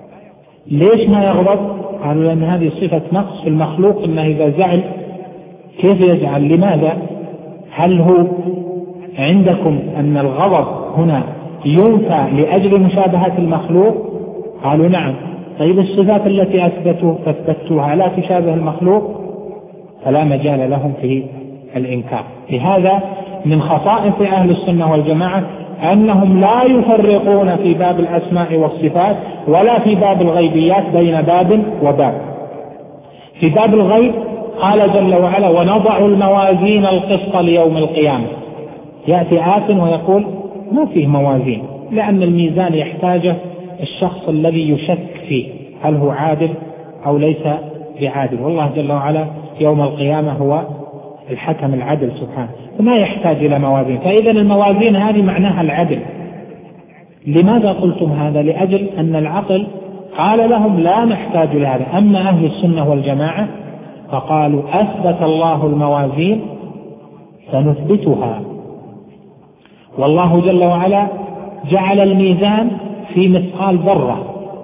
ليش ما يغضب؟ قالوا لأن هذه صفة نقص في المخلوق، إنه إذا زعل كيف يجعل؟ لماذا؟ هل هو عندكم أن الغضب هنا ينفى لأجل مشابهة المخلوق؟ قالوا نعم. طيب الصفات التي أثبتوها لا تشابه المخلوق، فلا مجال لهم في الإنكار. لهذا من خصائص أهل السنة والجماعة أنهم لا يفرقون في باب الأسماء والصفات ولا في باب الغيبيات بين باب وباب. في باب الغيب قال جل وعلا: ونضع الموازين القسط ليوم القيامة. يأتي آت ويقول ما فيه موازين، لأن الميزان يحتاجه الشخص الذي يشك فيه هل هو عادل أو ليس بعادل، والله جل وعلا يوم القيامة هو الحكم العدل سبحانه، فما يحتاج إلى موازين. فإذا الموازين هذه معناها العدل. لماذا قلتم هذا؟ لأجل أن العقل قال لهم لا نحتاج لهذا. أما أهل السنة والجماعة فقالوا أثبت الله الموازين سنثبتها، والله جل وعلا جعل الميزان في مثقال ذرة،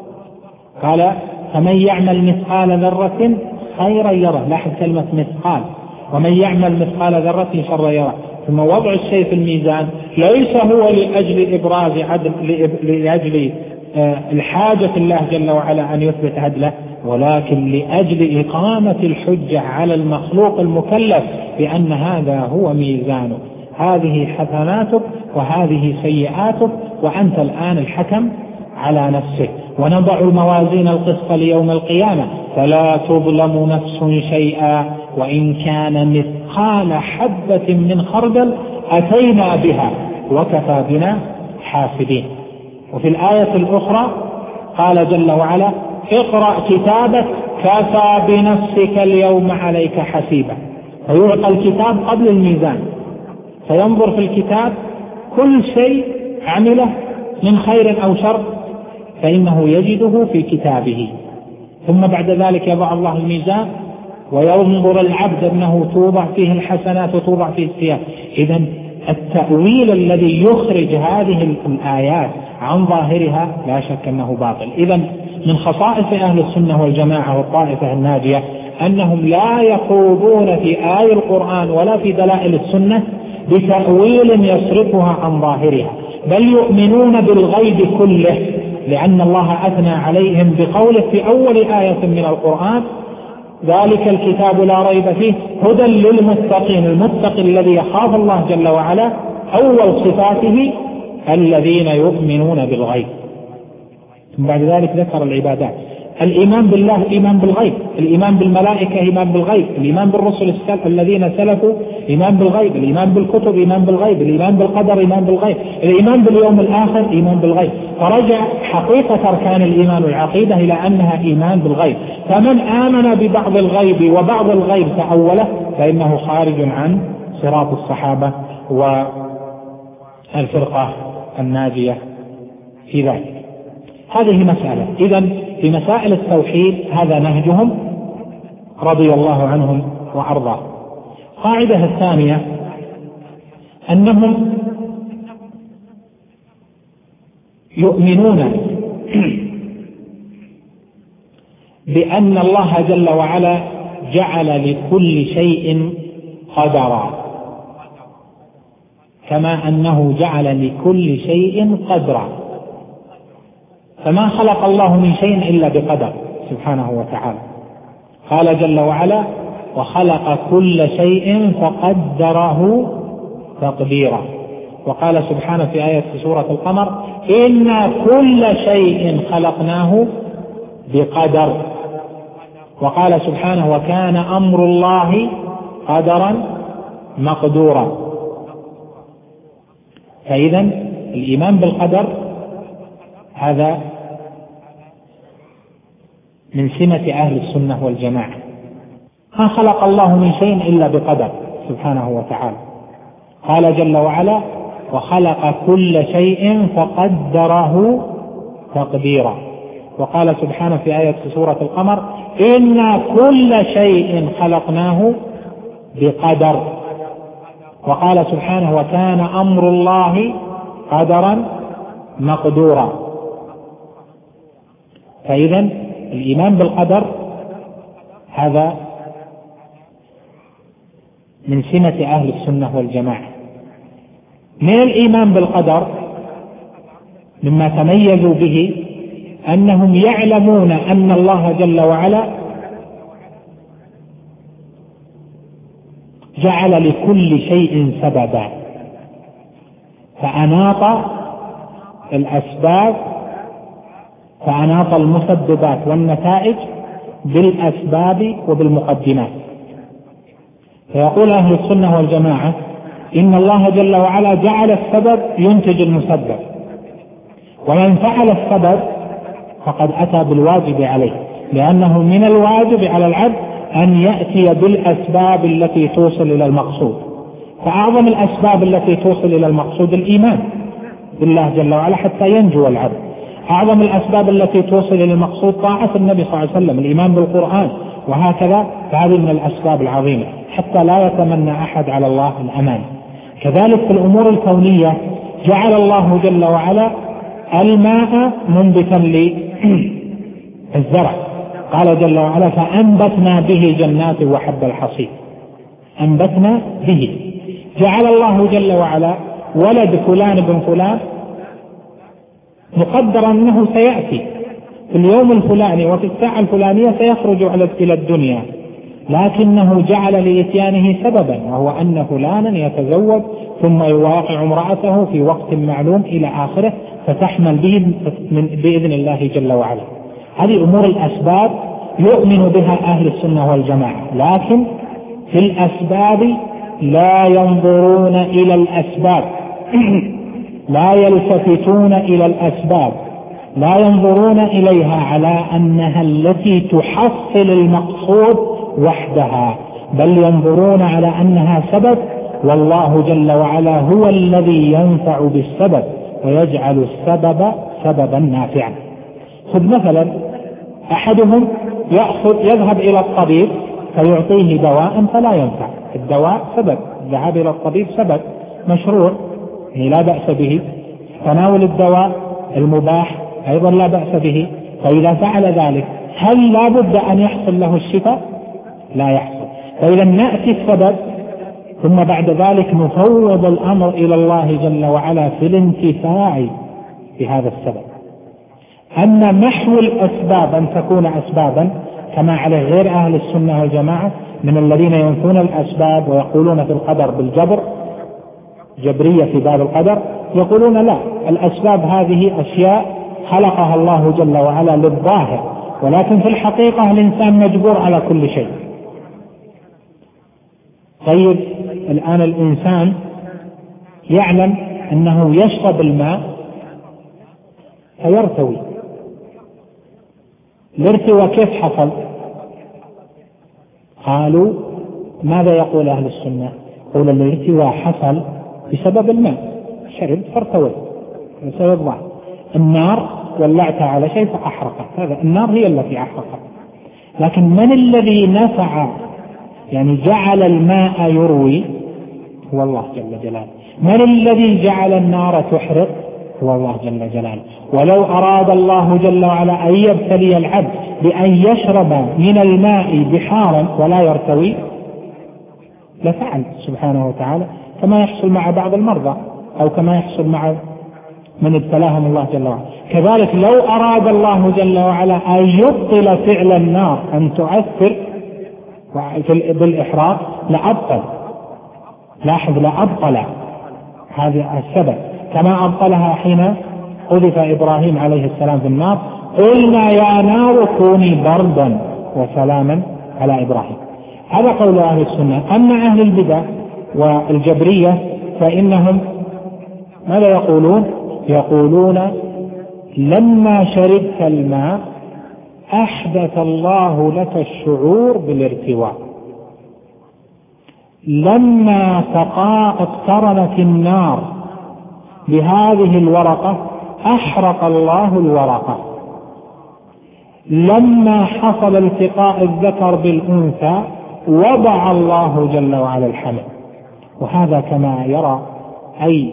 قال فمن يعمل مثقال ذرة خيرا يره، لاحظ كلمة مثقال، ومن يعمل مثقال ذرة شرا يره. ثم وضع الشيء في الميزان ليس هو لأجل إبراز عدل، لأجل الحاجة الله جل وعلا أن يثبت عدله، ولكن لأجل إقامة الحجة على المخلوق المكلف بأن هذا هو ميزانه، هذه حسناتك وهذه سيئاتك، وأنت الآن الحكم على نفسك. ونضع الموازين القسط ليوم القيامة فلا تظلم نفس شيئا وإن كان مثقال حبة من خردل أتينا بها وكفى بنا حاسبين. وفي الآية الأخرى قال جل وعلا: اقرأ كتابك كفى بنفسك اليوم عليك حسيبا. فيعطى الكتاب قبل الميزان، فينظر في الكتاب كل شيء عمله من خير أو شر فإنه يجده في كتابه، ثم بعد ذلك يضع الله الميزان وينظر العبد أنه توضع فيه الحسنات وتوضع فيه السيئات. إذن التأويل الذي يخرج هذه الآيات عن ظاهرها لا شك أنه باطل. إذن من خصائص أهل السنة والجماعة والطائفة الناجية أنهم لا يخوضون في آي القرآن ولا في دلائل السنة بتأويل يصرفها عن ظاهرها، بل يؤمنون بالغيب كله، لأن الله أثنى عليهم بقوله في أول آية من القرآن: ذلك الكتاب لا ريب فيه هدى للمتقين. المتقي الذي يخاف الله جل وعلا أول صفاته الذين يؤمنون بالغيب. ثم بعد ذلك ذكر العبادات: الإيمان بالله إيمان بالغيب، الإيمان بالملائكة إيمان بالغيب، الإيمان بالرسل الذين سلفوا إيمان بالغيب، الإيمان بالكتب إيمان بالغيب، الإيمان بالقدر إيمان بالغيب، الإيمان باليوم الآخر إيمان بالغيب. فرجع حقيقة أركان الإيمان والعقيدة إلى أنها إيمان بالغيب. فمن آمن ببعض الغيب وبعض الغيب تأوله فإنه خارج عن صراط الصحابة والفرقة الناجية في ذلك. هذه مسألة. إذن في مسائل التوحيد هذا نهجهم رضي الله عنهم وأرضاهم. قاعدة الثانية أنهم يؤمنون بأن الله جل وعلا جعل لكل شيء قدرا، كما أنه جعل لكل شيء قدرا، فما خلق الله من شيء إلا بقدر سبحانه وتعالى. قال جل وعلا: وخلق كل شيء فقدره تقديرا. وقال سبحانه في آية في سورة القمر: إنا كل شيء خلقناه بقدر. وقال سبحانه: وكان أمر الله قدرا مقدورا. فإذا الإيمان بالقدر هذا من سمة أهل السنة والجماعة. ما خلق الله من شيء إلا بقدر سبحانه وتعالى. قال جل وعلا: وخلق كل شيء فقدره تقديرا. وقال سبحانه في آية في سورة القمر: إنا كل شيء خلقناه بقدر. وقال سبحانه: وكان أمر الله قدرا مقدورا. فإذا الإيمان بالقدر هذا من سمة أهل السنة والجماعة. من الإيمان بالقدر مما تميزوا به أنهم يعلمون أن الله جل وعلا جعل لكل شيء سببا، فأناط الأسباب فأناط المسببات والنتائج بالأسباب وبالمقدمات. فيقول أهل السنة والجماعة إن الله جل وعلا جعل السبب ينتج المسبب، ومن فعل السبب فقد أتى بالواجب عليه، لأنه من الواجب على العبد أن يأتي بالأسباب التي توصل إلى المقصود. فأعظم الأسباب التي توصل إلى المقصود الإيمان بالله جل وعلا حتى ينجو العبد. أعظم الأسباب التي توصل إلى المقصود طاعة النبي صلى الله عليه وسلم، الإيمان بالقرآن، وهكذا. فهذه من الأسباب العظيمة حتى لا يتمنى أحد على الله الأمان. كذلك في الأمور الكونية جعل الله جل وعلا الماء منبتا للزرع، قال جل وعلا فأنبتنا به جنات وحب الحصيد. أنبتنا به. جعل الله جل وعلا ولد فلان بن فلان مقدر أنه سيأتي في اليوم الفلاني وفي الساعة الفلانية سيخرج إلى الدنيا، لكنه جعل لإتيانه سببا، وهو أن فلانا يتزوج ثم يواقع امرأته في وقت معلوم إلى آخره، فتحمل به بإذن الله جل وعلا. هذه أمور الأسباب يؤمن بها أهل السنة والجماعة، لكن في الأسباب لا ينظرون إلى الأسباب لا يلتفتون إلى الأسباب، لا ينظرون إليها على أنها التي تحصل المقصود وحدها، بل ينظرون على أنها سبب، والله جل وعلا هو الذي ينفع بالسبب ويجعل السبب سببا نافعا. خذ مثلا أحدهم يأخذ يذهب إلى الطبيب فيعطيه دواء فلا ينفع. الدواء سبب، الذهاب إلى الطبيب سبب مشروع لا بأس به، تناول الدواء المباح أيضا لا بأس به. فإذا فعل ذلك هل لا بد أن يحصل له الشفاء؟ لا يحصل. فإذا نأتي السبب ثم بعد ذلك نفوض الأمر إلى الله جل وعلا في الانتفاع بهذا السبب. أن محو الأسباب أن تكون أسبابا كما عليه غير أهل السنة والجماعة من الذين ينفون الأسباب ويقولون في القدر بالجبر، جبرية في باب القدر، يقولون لا، الأسباب هذه أشياء خلقها الله جل وعلا للظاهر، ولكن في الحقيقة الإنسان مجبور على كل شيء. طيب الآن الإنسان يعلم أنه يشرب الماء فيرتوي. الارتواء كيف حصل؟ قالوا ماذا يقول أهل السنة؟ يقول الارتواء حصل بسبب الماء، شرب فارتوي بسبب ضعف النار، ولعتها على شيء فأحرقت، هذا النار هي التي أحرقت. لكن من الذي نفع يعني جعل الماء يروي؟ هو الله جل جلاله. من الذي جعل النار تحرق؟ هو الله جل جلاله. ولو أراد الله جل وعلا أن يبتلي العبد بأن يشرب من الماء بحارا ولا يرتوي لفعل سبحانه وتعالى، كما يحصل مع بعض المرضى أو كما يحصل مع من ابتلاهم الله جل وعلا. كذلك لو أراد الله جل وعلا أن يبطل فعل النار أن تؤثر بالإحراق لأبطل، لاحظ لأبطل هذا السبب، كما أبطلها حين قذف إبراهيم عليه السلام في النار، قلنا يا نار كوني بردا وسلاما على إبراهيم. هذا قول أهل السنة. أما أهل البدع والجبرية فإنهم ماذا يقولون؟ يقولون لما شربت الماء أحدث الله لك الشعور بالارتواء، لما اقترنت النار بهذه الورقة أحرق الله الورقة، لما حصل التقاء الذكر بالأنثى وضع الله جل وعلا الحمل. وهذا كما يرى أي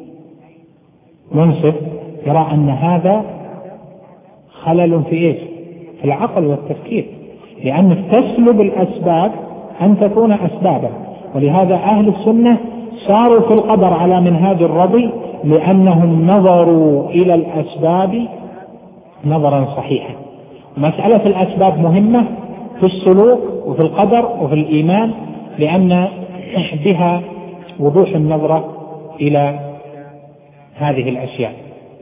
منصف يرى أن هذا خلل في إيش؟ في العقل والتفكير، لأنك تسلب الأسباب أن تكون أسبابا، ولهذا أهل السنة صاروا في القدر على منهاج الرضي، لأنهم نظروا إلى الأسباب نظرا صحيحا. مسألة الأسباب مهمة في السلوك وفي القدر وفي الإيمان، لأن بها وضوح النظرة إلى هذه الأشياء.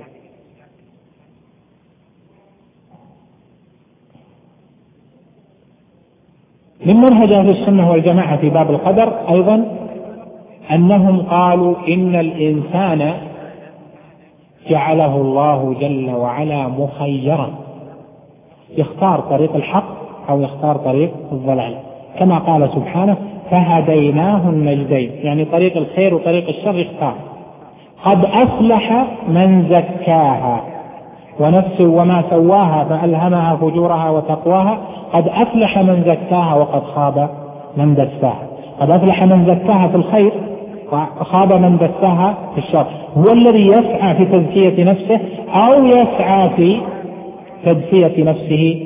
من منهج أهل السنة والجماعة في باب القدر أيضا أنهم قالوا إن الإنسان جعله الله جل وعلا مخيرا، يختار طريق الحق أو يختار طريق الضلال، كما قال سبحانه فهديناه النجدين، يعني طريق الخير وطريق الشر يختار. قد أفلح من زكاها ونفس وما سواها فألهمها فجورها وتقواها، قد أفلح من زكاها وقد خاب من دساها. قد أفلح من زكاها في الخير وخاب من دساها في الشر. هو الذي يسعى في تزكية نفسه أو يسعى في تزكية نفسه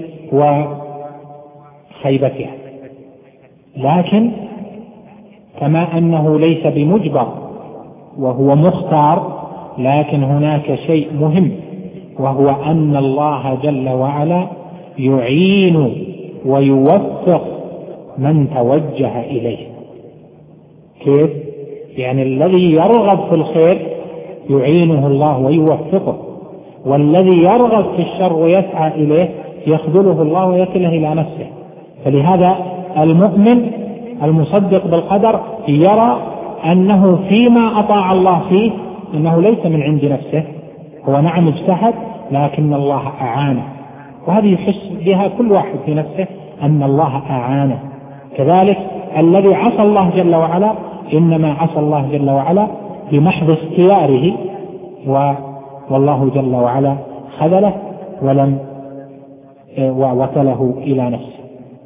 وخيبتها، لكن كما أنه ليس بمجبر وهو مختار، لكن هناك شيء مهم، وهو أن الله جل وعلا يعين ويوفق من توجه إليه. كيف؟ يعني الذي يرغب في الخير يعينه الله ويوفقه، والذي يرغب في الشر ويسعى إليه يخذله الله ويكله إلى نفسه. فلهذا المؤمن المصدق بالقدر يرى أنه فيما أطاع الله فيه إنه ليس من عند نفسه، هو نعم اجتهد لكن الله أعانه، وهذه يحس بها كل واحد في نفسه أن الله أعانه. كذلك الذي عصى الله جل وعلا إنما عصى الله جل وعلا بمحض اختياره، والله جل وعلا خذله ولم ووكله إلى نفسه.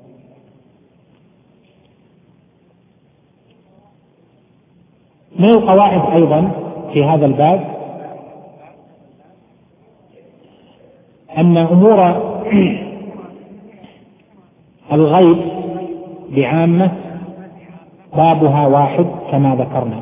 من القواعد أيضا في هذا الباب أن أمور الغيب بعامة بابها واحد كما ذكرنا،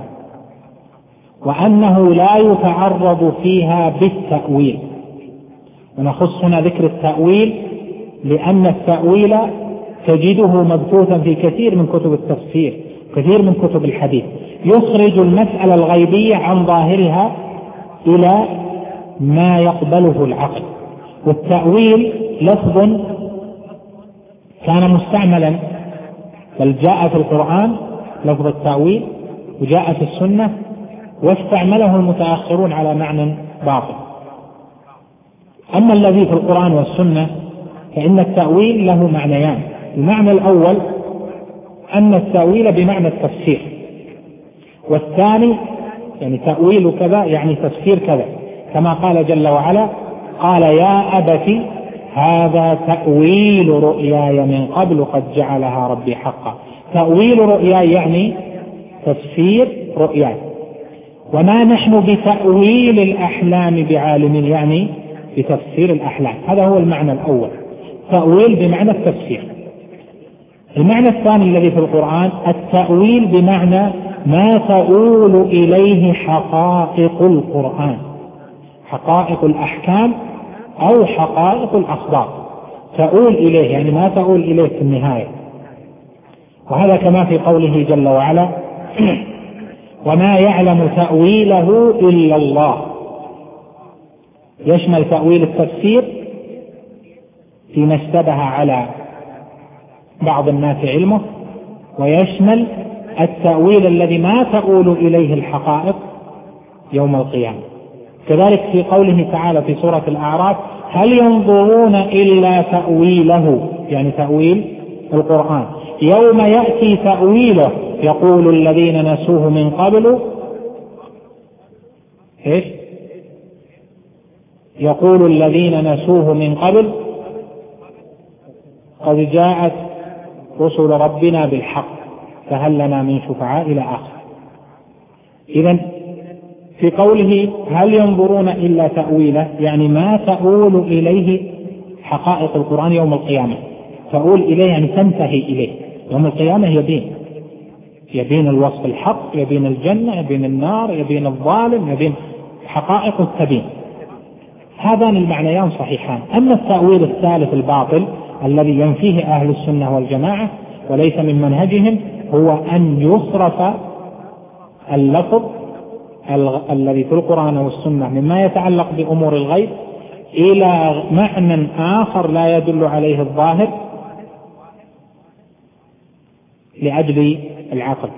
وأنه لا يتعرض فيها بالتأويل. ونخص هنا ذكر التأويل لأن التأويل تجده مبثوثا في كثير من كتب التفسير، كثير من كتب الحديث، يخرج المسألة الغيبية عن ظاهرها إلى ما يقبله العقل. والتأويل لفظ كان مستعملا، بل جاء في القرآن لفظ التأويل وجاء في السنة، واستعمله المتأخرون على معنى باطل. أما الذي في القرآن والسنة فإن التأويل له معنيان. المعنى الأول أن التأويل بمعنى التفسير، والثاني يعني تأويل كذا يعني تفسير كذا، كما قال جل وعلا قال يا أبت هذا تأويل رؤياي من قبل قد جعلها ربي حقا. تأويل رؤياي يعني تفسير رؤياي. وما نحن بتأويل الأحلام بعالمين، يعني بتفسير الأحلام. هذا هو المعنى الأول، تأويل بمعنى التفسير. المعنى الثاني الذي في القرآن التأويل بمعنى ما تؤول إليه حقائق القرآن، حقائق الأحكام أو حقائق الأخبار، تؤول إليه يعني ما تؤول إليه في النهاية. وهذا كما في قوله جل وعلا وما يعلم تأويله إلا الله، يشمل تأويل التفسير فيما اشتبه على بعض الناس علمه، ويشمل التأويل الذي ما تؤول إليه الحقائق يوم القيامة. كذلك في قوله تعالى في سورة الأعراف هل ينظرون إلا تأويله، يعني تأويل القرآن، يوم يأتي تأويله يقول الذين نسوه من قبل إيش؟ يقول الذين نسوه من قبل قد جاءت رسل ربنا بالحق فهل لنا من شفعاء إلى آخر. إذن في قوله هل ينظرون إلا تأويله يعني ما تؤول إليه حقائق القرآن يوم القيامة، تؤول إليه يعني تنتهي إليه يوم القيامة يبين. يبين الوصف الحق، يبين الجنة، يبين النار، يبين الظالم، يبين حقائق التبين. هذان المعنيان صحيحان. أما التأويل الثالث الباطل الذي ينفيه أهل السنة والجماعة وليس من منهجهم هو أن يصرف اللفظ الذي في القرآن والسنة مما يتعلق بأمور الغيب إلى معنى آخر لا يدل عليه الظاهر لأجل العقل.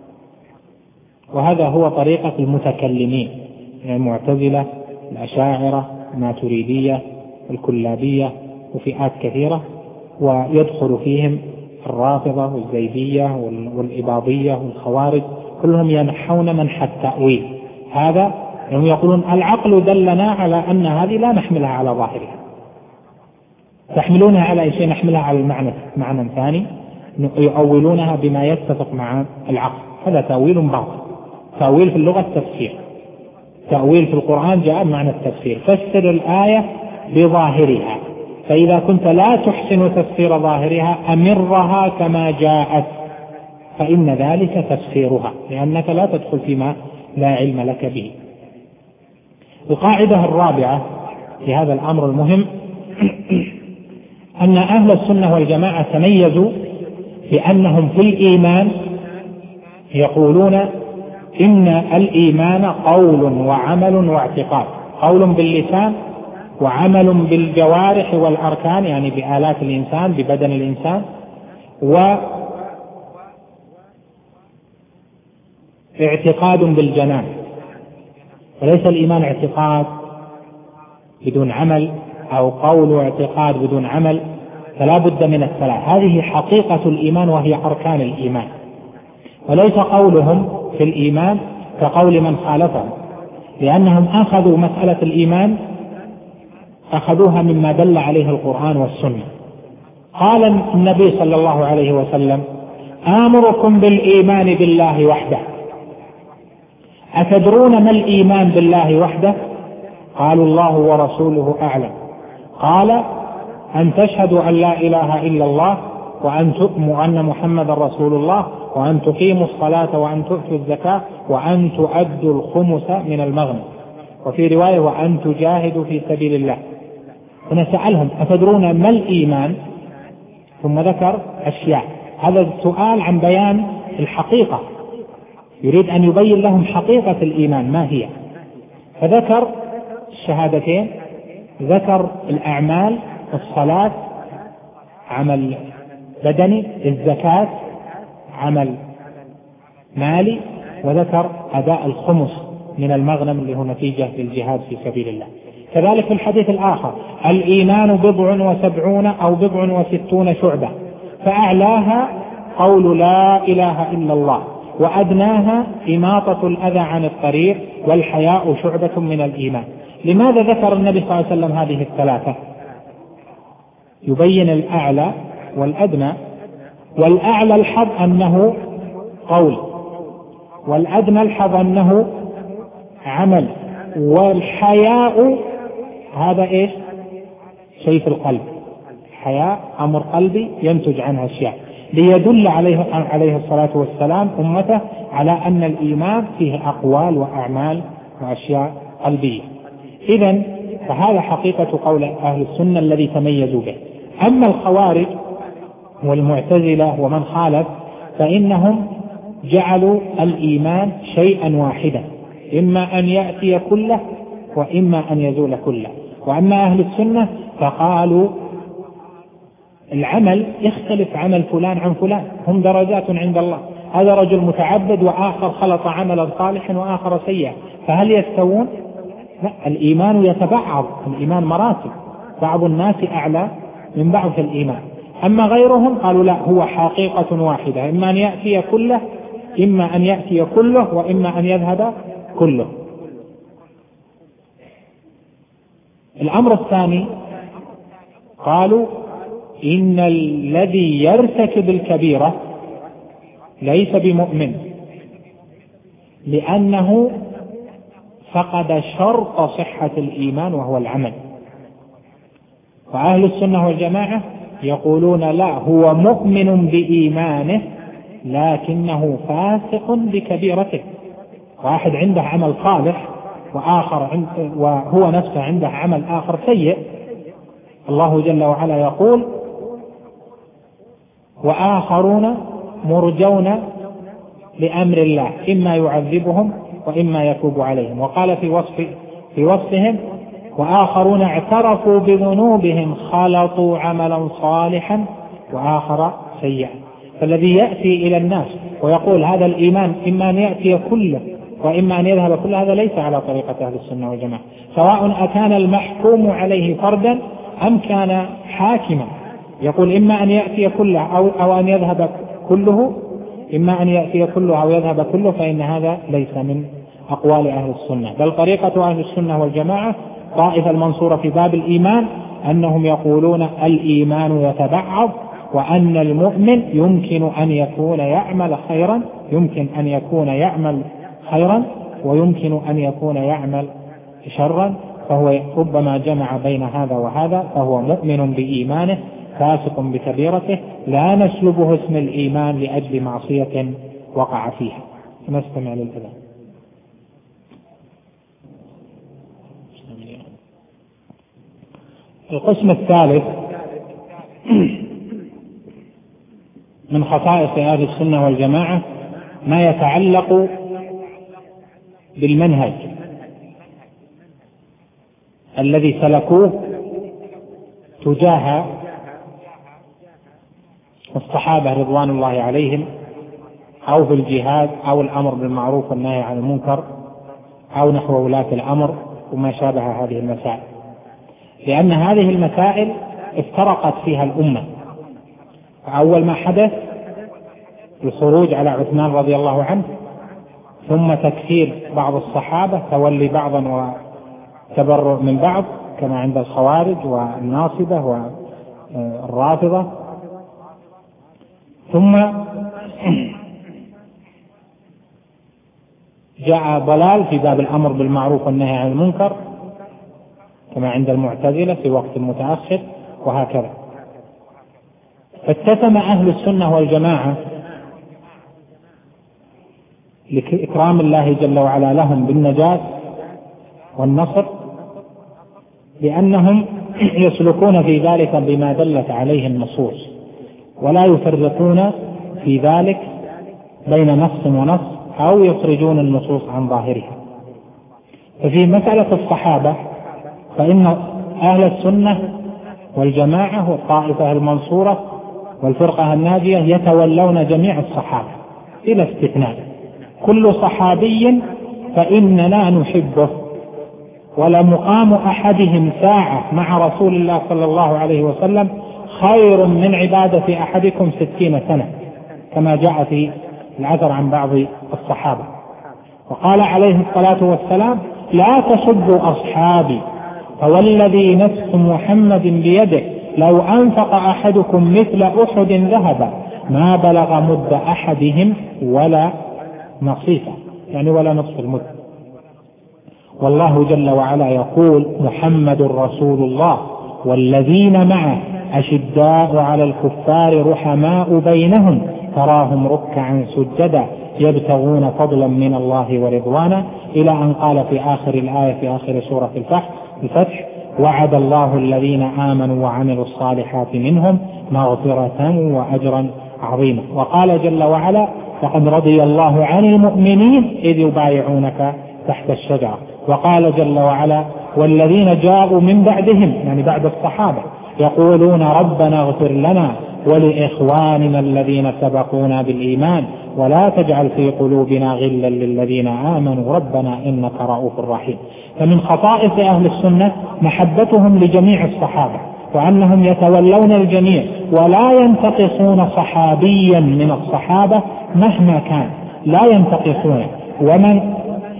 وهذا هو طريقة المتكلمين يعني المعتزلة، الأشاعرة، الماتريدية، الكلابية وفئات كثيرة، ويدخل فيهم الرافضة والزيدية والإباضية والخوارج، كلهم ينحون منحى التأويل. هذا يعني يقولون العقل دلنا على أن هذه لا نحملها على ظاهرها، تحملونها على شيء نحملها على المعنى معنى ثاني، يؤولونها بما يتفق مع العقل. هذا تأويل باطل. تأويل في اللغة التفسير، تأويل في القرآن جاء بمعنى التفسير، فسر الآية بظاهرها، فإذا كنت لا تحسن تفسير ظاهرها أمرها كما جاءت، فإن ذلك تفسيرها، لأنك لا تدخل فيما لا علم لك به. القاعدة الرابعة في هذا الأمر المهم أن أهل السنة والجماعة تميزوا بأنهم في الإيمان يقولون إن الإيمان قول وعمل واعتقاد، قول باللسان وعمل بالجوارح والأركان يعني بآلات الإنسان ببدن الإنسان، واعتقاد بالجنان. وليس الإيمان اعتقاد بدون عمل أو قول واعتقاد بدون عمل، فلا بد من الثلاث. هذه حقيقة الإيمان وهي أركان الإيمان، وليس قولهم في الإيمان كقول من خالفهم، لأنهم أخذوا مسألة الإيمان أخذوها مما دل عليه القرآن والسنة. قال النبي صلى الله عليه وسلم: آمركم بالإيمان بالله وحده. أتدرون ما الإيمان بالله وحده؟ قالوا: الله ورسوله أعلم. قال: أن تشهدوا أن لا إله إلا الله وأن تؤمنوا أن محمد رسول الله وأن تقيموا الصلاة وأن تؤتوا الزكاة وأن تؤدوا الخمس من المغنم، وفي رواية وأن تجاهدوا في سبيل الله. هنا سألهم: أتدرون ما الإيمان؟ ثم ذكر أشياء. هذا السؤال عن بيان الحقيقة، يريد أن يبين لهم حقيقة الإيمان ما هي، فذكر الشهادتين، ذكر الأعمال، الصلاة عمل بدني، الزكاة عمل مالي، وذكر أداء الخمس من المغنم اللي هو نتيجة للجهاد في سبيل الله. كذلك في الحديث الآخر: الإيمان بضع وسبعون أو بضع وستون شعبة، فأعلاها قول لا إله إلا الله، وأدناها إماطة الأذى عن الطريق، والحياء شعبة من الإيمان. لماذا ذكر النبي صلى الله عليه وسلم هذه الثلاثة؟ يبين الأعلى والأدنى. والأعلى الحظ أنه قول، والأدنى الحظ أنه عمل، والحياء هذا إيش؟ شيء في القلب. حياء أمر قلبي ينتج عنها أشياء، ليدل عليه عليه الصلاة والسلام أمته على أن الإيمان فيه أقوال وأعمال وأشياء قلبية. إذن فهذا حقيقة قول أهل السنة الذي تميزوا به. أما الخوارج والمعتزلة ومن خالف فإنهم جعلوا الإيمان شيئا واحدا، إما أن يأتي كله وإما أن يزول كله. وأما أهل السنة فقالوا العمل يختلف عمل فلان عن فلان، هم درجات عند الله، هذا رجل متعبد وآخر خلط عملا صالحا وآخر سيئا، فهل يستوون؟ لا، الإيمان يتبعض، الإيمان مراتب، بعض الناس أعلى من بعض في الإيمان. أما غيرهم قالوا لا، هو حقيقة واحدة، إما أن يأتي كله إما أن يأتي كله وإما أن يذهب كله. الأمر الثاني قالوا إن الذي يرتكب الكبيرة ليس بمؤمن، لأنه فقد شرط صحة الإيمان وهو العمل. وأهل السنة والجماعة يقولون لا، هو مؤمن بإيمانه لكنه فاسق بكبيرته. واحد عنده عمل صالح وآخر عند وهو نفسه عنده عمل آخر سيء. الله جل وعلا يقول: وآخرون مرجون لأمر الله إما يعذبهم وإما يتوب عليهم. وقال في وصف في وصفهم: وآخرون اعترفوا بذنوبهم خلطوا عملا صالحا وآخر سيئا. فالذي يأتي إلى الناس ويقول هذا الإيمان إما أن يأتي كله وإما أن يذهب كله، هذا ليس على طريقة أهل السنة والجماعة، سواء أكان المحكوم عليه فردا أم كان حاكما. يقول إما أن يأتي كله أو, أو أن يذهب كله، إما أن يأتي كله أو يذهب كله، فإن هذا ليس من أقوال أهل السنة. بل طريقة أهل السنة والجماعة طائفة المنصورة في باب الإيمان أنهم يقولون الإيمان يتبعض، وأن المؤمن يمكن أن يكون يعمل خيرا يمكن أن يكون يعمل خيرا ويمكن أن يكون يعمل شرا، فهو ربما جمع بين هذا وهذا، فهو مؤمن بإيمانه فاسق بكبيرته، لا نسلبه اسم الإيمان لأجل معصية وقع فيها. نستمع للأذان. القسم الثالث من خصائص أهل السنة والجماعة ما يتعلق بالمنهج الذي سلكوه تجاه الصحابة رضوان الله عليهم، أو في الجهاد أو الأمر بالمعروف والنهي عن المنكر أو نحو ولاة الأمر وما شابه هذه المسائل، لأن هذه المسائل افترقت فيها الأمة. فأول ما حدث الخروج على عثمان رضي الله عنه، ثم تكفير بعض الصحابة، تولي بعضا وتبرؤ من بعض كما عند الخوارج والناصبة والرافضة، ثم جاء ضلال في باب الأمر بالمعروف والنهي عن المنكر كما عند المعتزلة في وقت متأخر، وهكذا. فاتسم أهل السنة والجماعة لإكرام الله جل وعلا لهم بالنجاة والنصر، لأنهم يسلكون في ذلك بما دلت عليه النصوص، ولا يفرقون في ذلك بين نص ونص أو يخرجون النصوص عن ظاهرها. ففي مسألة الصحابة فإن أهل السنة والجماعة والطائفة المنصورة والفرقة الناجية يتولون جميع الصحابة إلى استثناء. كل صحابي فإننا نحبه، ولمقام أحدهم ساعة مع رسول الله صلى الله عليه وسلم خير من عبادة أحدكم ستين سنة، كما جاء في العثر عن بعض الصحابة. وقال عليه الصلاة والسلام: لا تسبوا أصحابي، فوالذي نفس محمد بيده لو أنفق أحدكم مثل أحد ذهبا ما بلغ مد أحدهم ولا نصيفه، يعني ولا نصف المد. والله جل وعلا يقول: محمد رسول الله والذين معه أشداء على الكفار رحماء بينهم تراهم ركعا سجدا يبتغون فضلا من الله ورضوانا، إلى أن قال في آخر الآية في آخر سورة الفتح: وعد الله الذين آمنوا وعملوا الصالحات منهم مغفرة وأجرا عظيما. وقال جل وعلا: فقد رضي الله عن المؤمنين إذ يبايعونك تحت الشجرة. وقال جل وعلا: والذين جاءوا من بعدهم، يعني بعد الصحابة، يقولون ربنا اغفر لنا ولإخواننا الذين سبقونا بالإيمان ولا تجعل في قلوبنا غلا للذين آمنوا ربنا إنك رؤوف رحيم. فمن خصائص أهل السنة محبتهم لجميع الصحابة، وأنهم يتولون الجميع ولا ينتقصون صحابيا من الصحابة مهما كان، لا ينتقصونه. ومن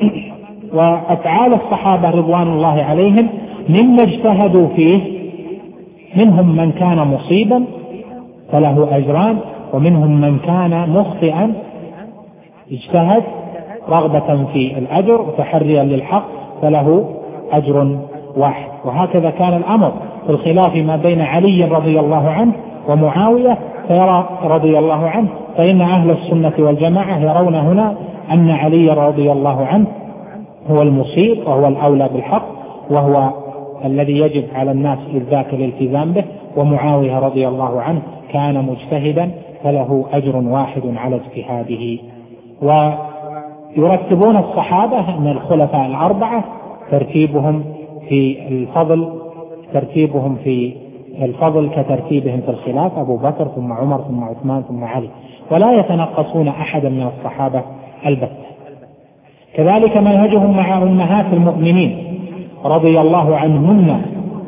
وأفعال الصحابة رضوان الله عليهم مما اجتهدوا فيه، منهم من كان مصيبا فله أجران، ومنهم من كان مخطئا اجتهد رغبة في الأجر وتحريا للحق فله أجر واحد. وهكذا كان الأمر في الخلاف ما بين علي رضي الله عنه ومعاوية، فيرى رضي الله عنه فإن أهل السنة والجماعة يرون هنا أن علي رضي الله عنه هو المصيب وهو الأولى بالحق، وهو الذي يجب على الناس إذ ذاك الالتزام به، ومعاوية رضي الله عنه كان مجتهدا فله أجر واحد على اجتهاده. ويرتبون الصحابة أن الخلفاء الأربعة ترتيبهم في الفضل ترتيبهم في الفضل كترتيبهم في الخلافة، أبو بكر ثم عمر ثم عثمان ثم علي، ولا يتنقصون أحدا من الصحابة البتة. كذلك منهجهم مع أمهات المؤمنين رضي الله عنهن،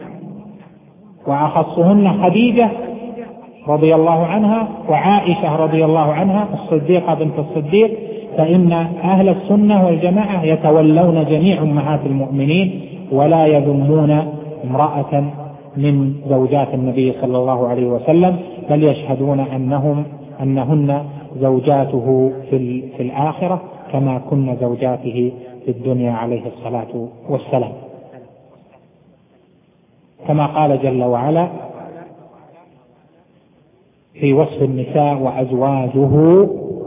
وأخصهن خديجة رضي الله عنها وعائشة رضي الله عنها الصديقة بنت الصديق، فإن أهل السنة والجماعة يتولون جميع أمهات المؤمنين ولا يذمون امرأة من زوجات النبي صلى الله عليه وسلم، بل يشهدون أنهم أنهن زوجاته في, في الآخرة كما كن زوجاته في الدنيا عليه الصلاة والسلام، كما قال جل وعلا في وصف النساء: وأزواجه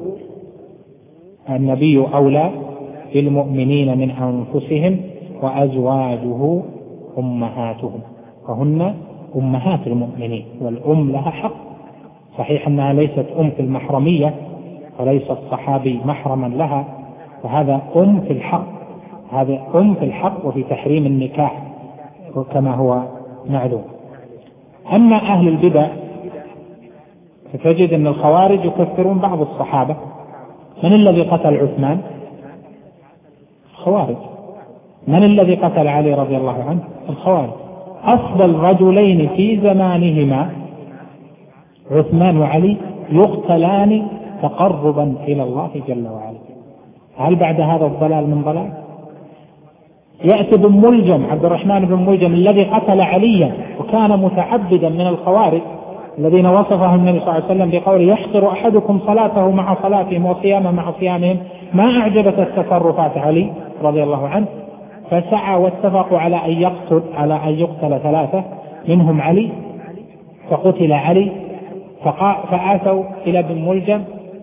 النبي أولى بالمؤمنين من أنفسهم وأزواجه أمهاتهم، فهن أمهات المؤمنين، والأم لها حق. صحيح أنها ليست أم في المحرمية وليس الصحابي محرما لها، وهذا أم في الحق، هذا أم في الحق وفي تحريم النكاح كما هو معلوم. أما أهل البدع فتجد أن الخوارج يكفرون بعض الصحابة. من الذي قتل عثمان؟ الخوارج. من الذي قتل علي رضي الله عنه؟ الخوارج. أفضل رجلين في زمانهما عثمان وعلي يقتلان تقربا إلى الله جل وعلا. هل بعد هذا الضلال من ضلال؟ يأتي بن ملجم، عبد الرحمن بن ملجم الذي قتل عليا وكان متعبدا من الخوارج الذين وصفهم النبي صلى الله عليه وسلم بقوله: يحقر أحدكم صلاته مع صلاتهم وصيامه مع صيامهم. ما أعجبت التصرفات علي رضي الله عنه، فسعى واتفقوا على أن يقتل على أن يقتل ثلاثة منهم علي، فقتل علي، فآتوا إلى ابن ملجم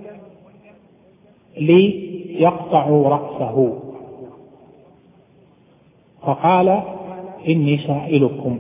ليقطعوا رأسه، فقال: إني سائلكم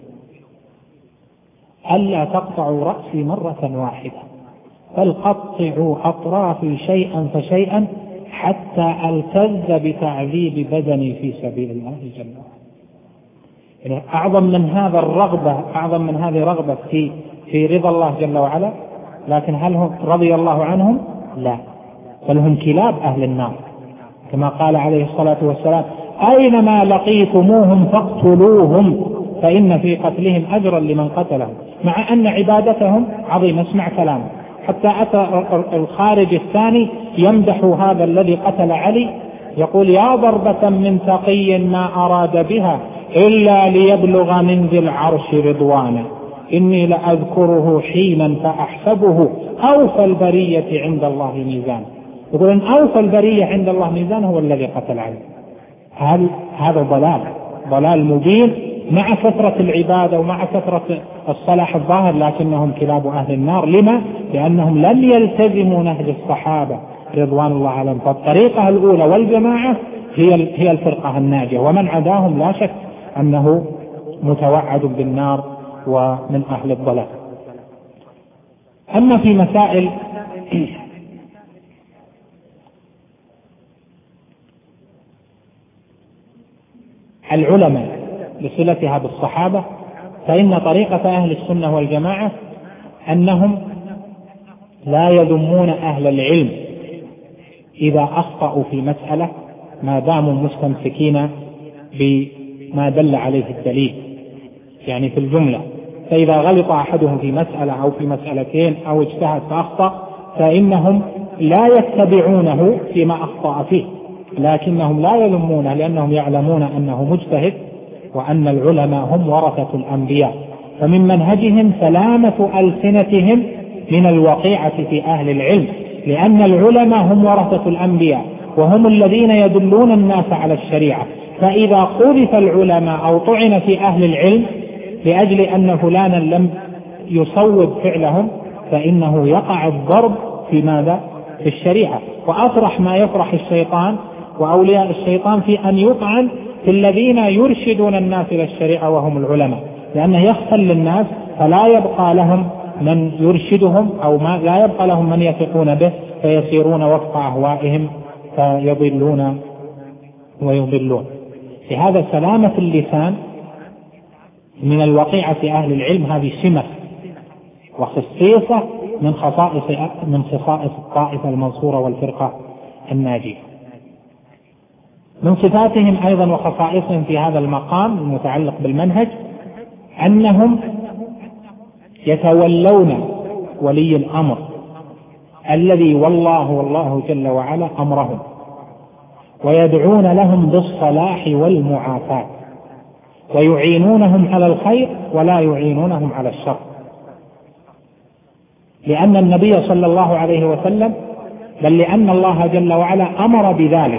ألا تقطعوا رأسي مرة واحدة، بل قطعوا أطرافي شيئا فشيئا حتى ألتذ بتعذيب بدني في سبيل الله جل وعلا. يعني أعظم من هذا الرغبة، أعظم من هذه رغبة في في رضا الله جل وعلا، لكن هل هم رضي الله عنهم؟ لا، بل هم كلاب أهل النار، كما قال عليه الصلاة والسلام: أينما لقيتموهم فاقتلوهم فإن في قتلهم أجرا لمن قتلهم. مع أن عبادتهم عظيمة. اسمع كلامه، حتى أتى الخارج الثاني يمدح هذا الذي قتل علي، يقول: يا ضربة من تقي ما أراد بها إلا ليبلغ من ذي العرش رضوانا، إني لأذكره حينا فأحسبه أوفى البرية عند الله ميزان. يقول أن أوفى البرية عند الله ميزان هو الذي قتل علي. هل هذا ضلال ضلال مبين مع كثرة العبادة ومع كثرة الصلاح الظاهر، لكنهم كلاب أهل النار. لما؟ لأنهم لم يلتزموا نهج الصحابة رضوان الله عليهم. فالطريقة الأولى والجماعة هي هي الفرقة الناجية، ومن عداهم لا شك أنه متوعد بالنار ومن أهل الضلال. أما في مسائل العلماء بصلتها بالصحابة، فإن طريقة أهل السنة والجماعة أنهم لا يذمون أهل العلم إذا أخطأوا في مسألة ما داموا مستمسكين بما دل عليه الدليل، يعني في الجملة. فإذا غلط أحدهم في مسألة أو في مسألتين أو اجتهد فأخطأ فإنهم لا يتبعونه فيما أخطأ فيه، لكنهم لا يلمونه لأنهم يعلمون أنه مجتهد وأن العلماء هم ورثة الأنبياء. فمن منهجهم سلامة ألسنتهم من الوقيعة في أهل العلم، لأن العلماء هم ورثة الأنبياء وهم الذين يدلون الناس على الشريعة. فإذا قذف العلماء أو طعن في أهل العلم لأجل أن فلانا لم يصوب فعلهم فإنه يقع الضرب في ماذا؟ في الشريعة. وأفرح ما يفرح الشيطان وأولياء الشيطان في أن يطعن في الذين يرشدون الناس إلى الشريعة وهم العلماء، لأنه يخل للناس فلا يبقى لهم من يرشدهم أو ما لا يبقى لهم من يثقون به، فيسيرون وفق أهوائهم فيضلون ويضلون. في هذا سلامة اللسان من الوقيعة في أهل العلم هذه سمة وخصيصة من خصائص من خصائص الطائفة المنصورة والفرقة الناجية. من صفاتهم أيضا وخصائصهم في هذا المقام المتعلق بالمنهج أنهم يتولون ولي الأمر الذي والله والله جل وعلا أمرهم، ويدعون لهم بالصلاح والمعافاة، ويعينونهم على الخير ولا يعينونهم على الشر، لأن النبي صلى الله عليه وسلم بل لأن الله جل وعلا أمر بذلك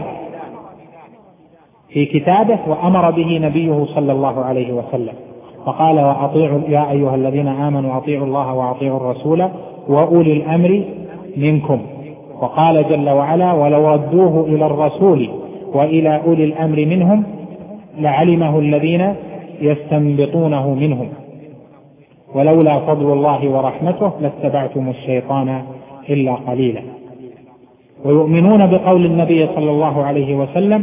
في كتابه وأمر به نبيه صلى الله عليه وسلم، فقال وأطيعوا يا أيها الذين آمنوا أطيعوا الله وأطيعوا الرسول وأولي الأمر منكم، وقال جل وعلا ولو ردوه إلى الرسول وإلى أولي الأمر منهم لعلمه الذين يستنبطونه منهم ولولا فضل الله ورحمته لاتبعتم الشيطان إلا قليلا. ويؤمنون بقول النبي صلى الله عليه وسلم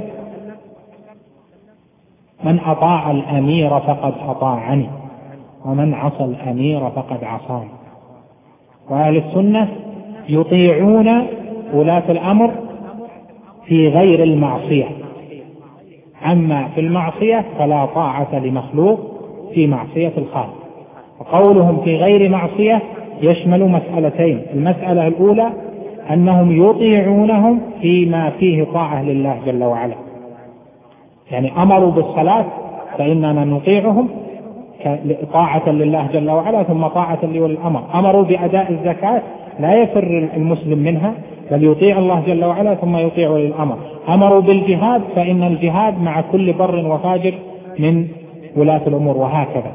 من أطاع الأمير فقد أطاعني ومن عصى الأمير فقد عصاني. وأهل السنة يطيعون ولاة الأمر في غير المعصية، أما في المعصية فلا طاعة لمخلوق في معصية الخالق. وقولهم في غير معصية يشمل مسألتين: المسألة الأولى أنهم يطيعونهم فيما فيه طاعة لله جل وعلا، يعني أمروا بالصلاة فإننا نطيعهم طاعة لله جل وعلا ثم طاعة لولي الأمر. أمروا بأداء الزكاة لا يفر المسلم منها بل يطيع الله جل وعلا ثم يطيع ولي الأمر. أمروا بالجهاد فإن الجهاد مع كل بر وفاجر من ولاة الأمور، وهكذا.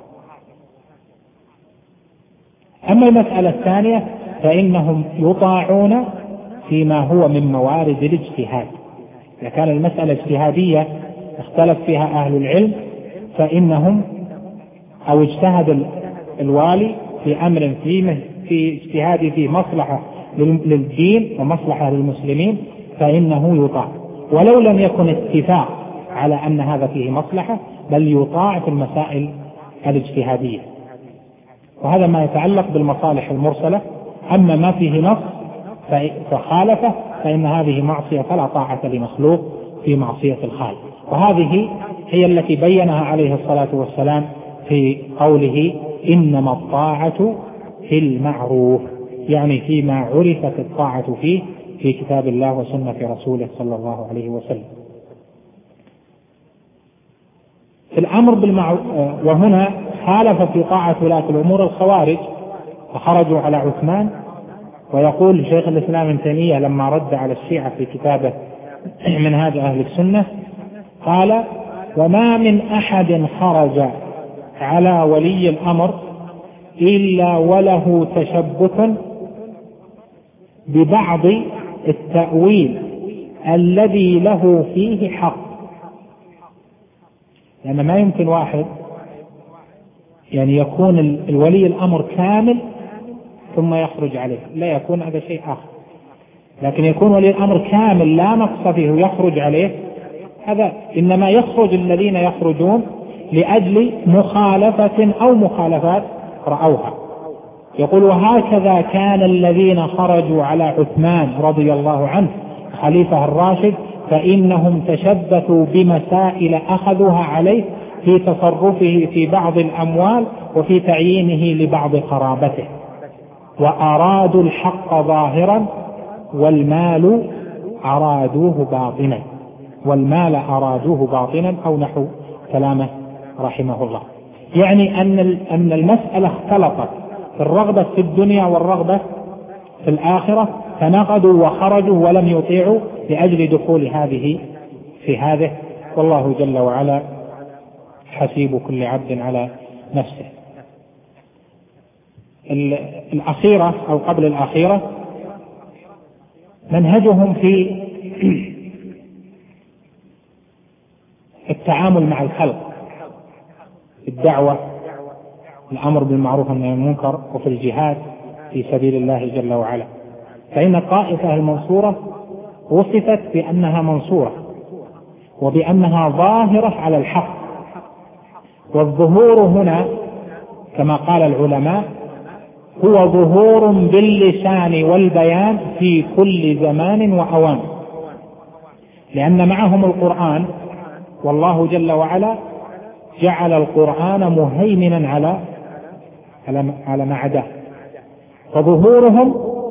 أما المسألة الثانية فإنهم يطاعون فيما هو من موارد الاجتهاد. إذا كان المسألة اجتهادية اختلف فيها أهل العلم فإنهم أو اجتهد الوالي في أمر فيه في اجتهاد في مصلحة للدين ومصلحة للمسلمين فإنه يطاع، ولو لم يكن اتفاق على أن هذا فيه مصلحة بل يطاع في المسائل الاجتهادية. وهذا ما يتعلق بالمصالح المرسلة. أما ما فيه نص فخالفه فإن هذه معصية فلا طاعة لمخلوق في معصية الخالق. وهذه هي التي بينها عليه الصلاة والسلام في قوله إنما الطاعة في المعروف، يعني فيما عرفت الطاعة فيه في كتاب الله وسنة رسوله صلى الله عليه وسلم. الأمر بالمعروف. وهنا خالف في طاعة ولاة الأمور الخوارج فخرجوا على عثمان. ويقول شيخ الإسلام ابن تيمية لما رد على الشيعة في كتابه منهاج أهل السنة قال وما من أحد خرج على ولي الأمر إلا وله تشبث ببعض التأويل الذي له فيه حق. لأن يعني ما يمكن واحد يعني يكون الولي الأمر كامل ثم يخرج عليه، لا يكون هذا شيء آخر. لكن يكون ولي الأمر كامل لا نقص فيه يخرج عليه، هذا إنما يخرج الذين يخرجون لأجل مخالفة أو مخالفات رأوها. يقول وهكذا كان الذين خرجوا على عثمان رضي الله عنه خليفة الراشد فإنهم تشبثوا بمسائل أخذوها عليه في تصرفه في بعض الأموال وفي تعيينه لبعض قرابته، وأرادوا الحق ظاهرا والمال أرادوه باطنا والمال أرادوه باطنا أو نحو كلامه رحمه الله. يعني أن أن المسألة اختلطت في الرغبة في الدنيا والرغبة في الآخرة فنقضوا وخرجوا ولم يطيعوا لأجل دخول هذه في هذه. والله جل وعلا حسيب كل عبد على نفسه. الأخيرة أو قبل الأخيرة منهجهم في التعامل مع الخلق، الدعوة، الأمر بالمعروف والنهي عن المنكر، وفي الجهاد في سبيل الله جل وعلا. فإن الطائفة المنصورة وصفت بأنها منصورة وبأنها ظاهرة على الحق، والظهور هنا كما قال العلماء هو ظهور باللسان والبيان في كل زمان وأوان، لأن معهم القرآن، والله جل وعلا جعل القرآن مهيمنا على على ما عداه، فظهورهم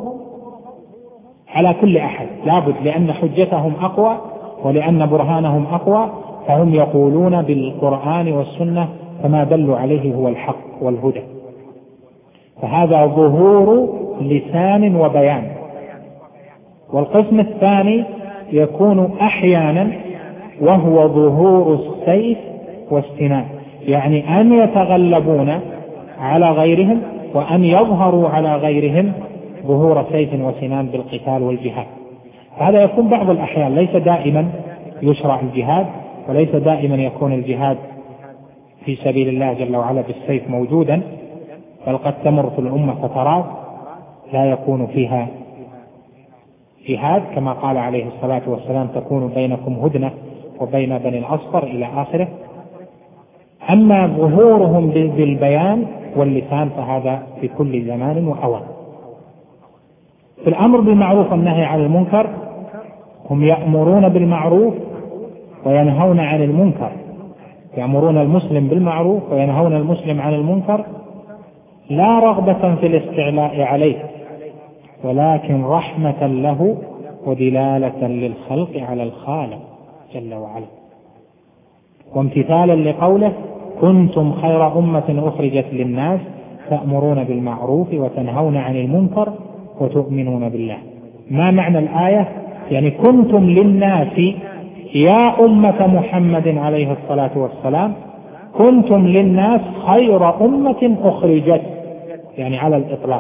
على كل أحد لابد، لأن حجتهم أقوى ولأن برهانهم أقوى، فهم يقولون بالقرآن والسنة فما دلوا عليه هو الحق والهدى. فهذا ظهور لسان وبيان. والقسم الثاني يكون أحيانا وهو ظهور السيف والسنان، يعني أن يتغلبون على غيرهم وأن يظهروا على غيرهم ظهور سيف وسنان بالقتال والجهاد. هذا يكون بعض الأحيان، ليس دائما يشرع الجهاد، وليس دائما يكون الجهاد في سبيل الله جل وعلا بالسيف موجودا، بل قد تمر في الأمة فترات لا يكون فيها جهاد، كما قال عليه الصلاة والسلام تكون بينكم هدنة وبين بني الأصفر إلى آخره. أما ظهورهم بالبيان واللسان فهذا في كل زمان وأوان. في الأمر بالمعروف والنهي عن المنكر هم يأمرون بالمعروف وينهون عن المنكر، يأمرون المسلم بالمعروف وينهون المسلم عن المنكر، لا رغبة في الاستعلاء عليه، ولكن رحمة له ودلالة للخلق على الخالق جل وعلا، وامتثالا لقوله كنتم خير أمة أخرجت للناس تأمرون بالمعروف وتنهون عن المنكر وتؤمنون بالله. ما معنى الآية؟ يعني كنتم للناس يا أمة محمد عليه الصلاة والسلام، كنتم للناس خير أمة أخرجت، يعني على الإطلاق.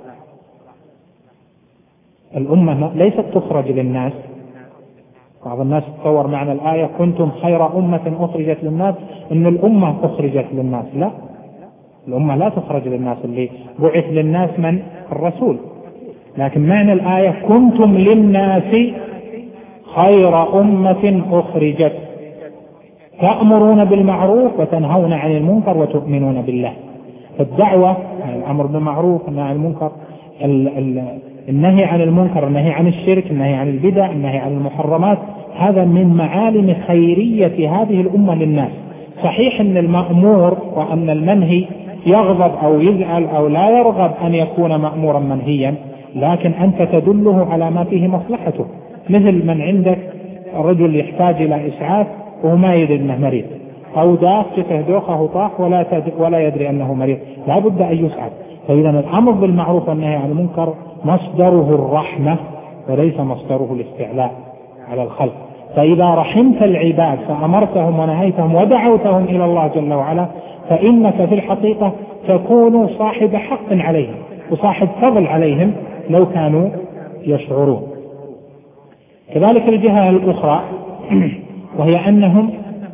الأمة ليست تخرج للناس. بعض الناس تصور معنى الآية كنتم خير أمة أخرجت للناس إن الأمة أخرجت للناس، لا، الأمة لا تخرج للناس، اللي بعث للناس من الرسول. لكن معنى الآية كنتم للناس خير أمة أخرجت تأمرون بالمعروف وتنهون عن المنكر وتؤمنون بالله. فالدعوة الأمر بالمعروف والنهي عن المنكر، النهي عن المنكر، النهي عن الشرك، النهي عن البدع، النهي عن المحرمات، هذا من معالم خيرية هذه الأمة للناس. صحيح أن المأمور وأن المنهي يغضب أو يزعل أو لا يرغب أن يكون مأمورا منهيا، لكن أنت تدله على ما فيه مصلحته. مثل من عندك رجل يحتاج إلى إسعاف وهو ما يدري أنه مريض، أو دافته دوخه طاح ولا, ولا يدري أنه مريض، لا بد أن يسعف. فإذا الأمر بالمعروف والنهي عن المنكر مصدره الرحمة وليس مصدره الاستعلاء على الخلق. فإذا رحمت العباد فأمرتهم ونهيتهم ودعوتهم إلى الله جل وعلا، فإنك في الحقيقة تكون صاحب حق عليهم وصاحب فضل عليهم لو كانوا يشعرون. كذلك الجهة الأخرى وهي أنهم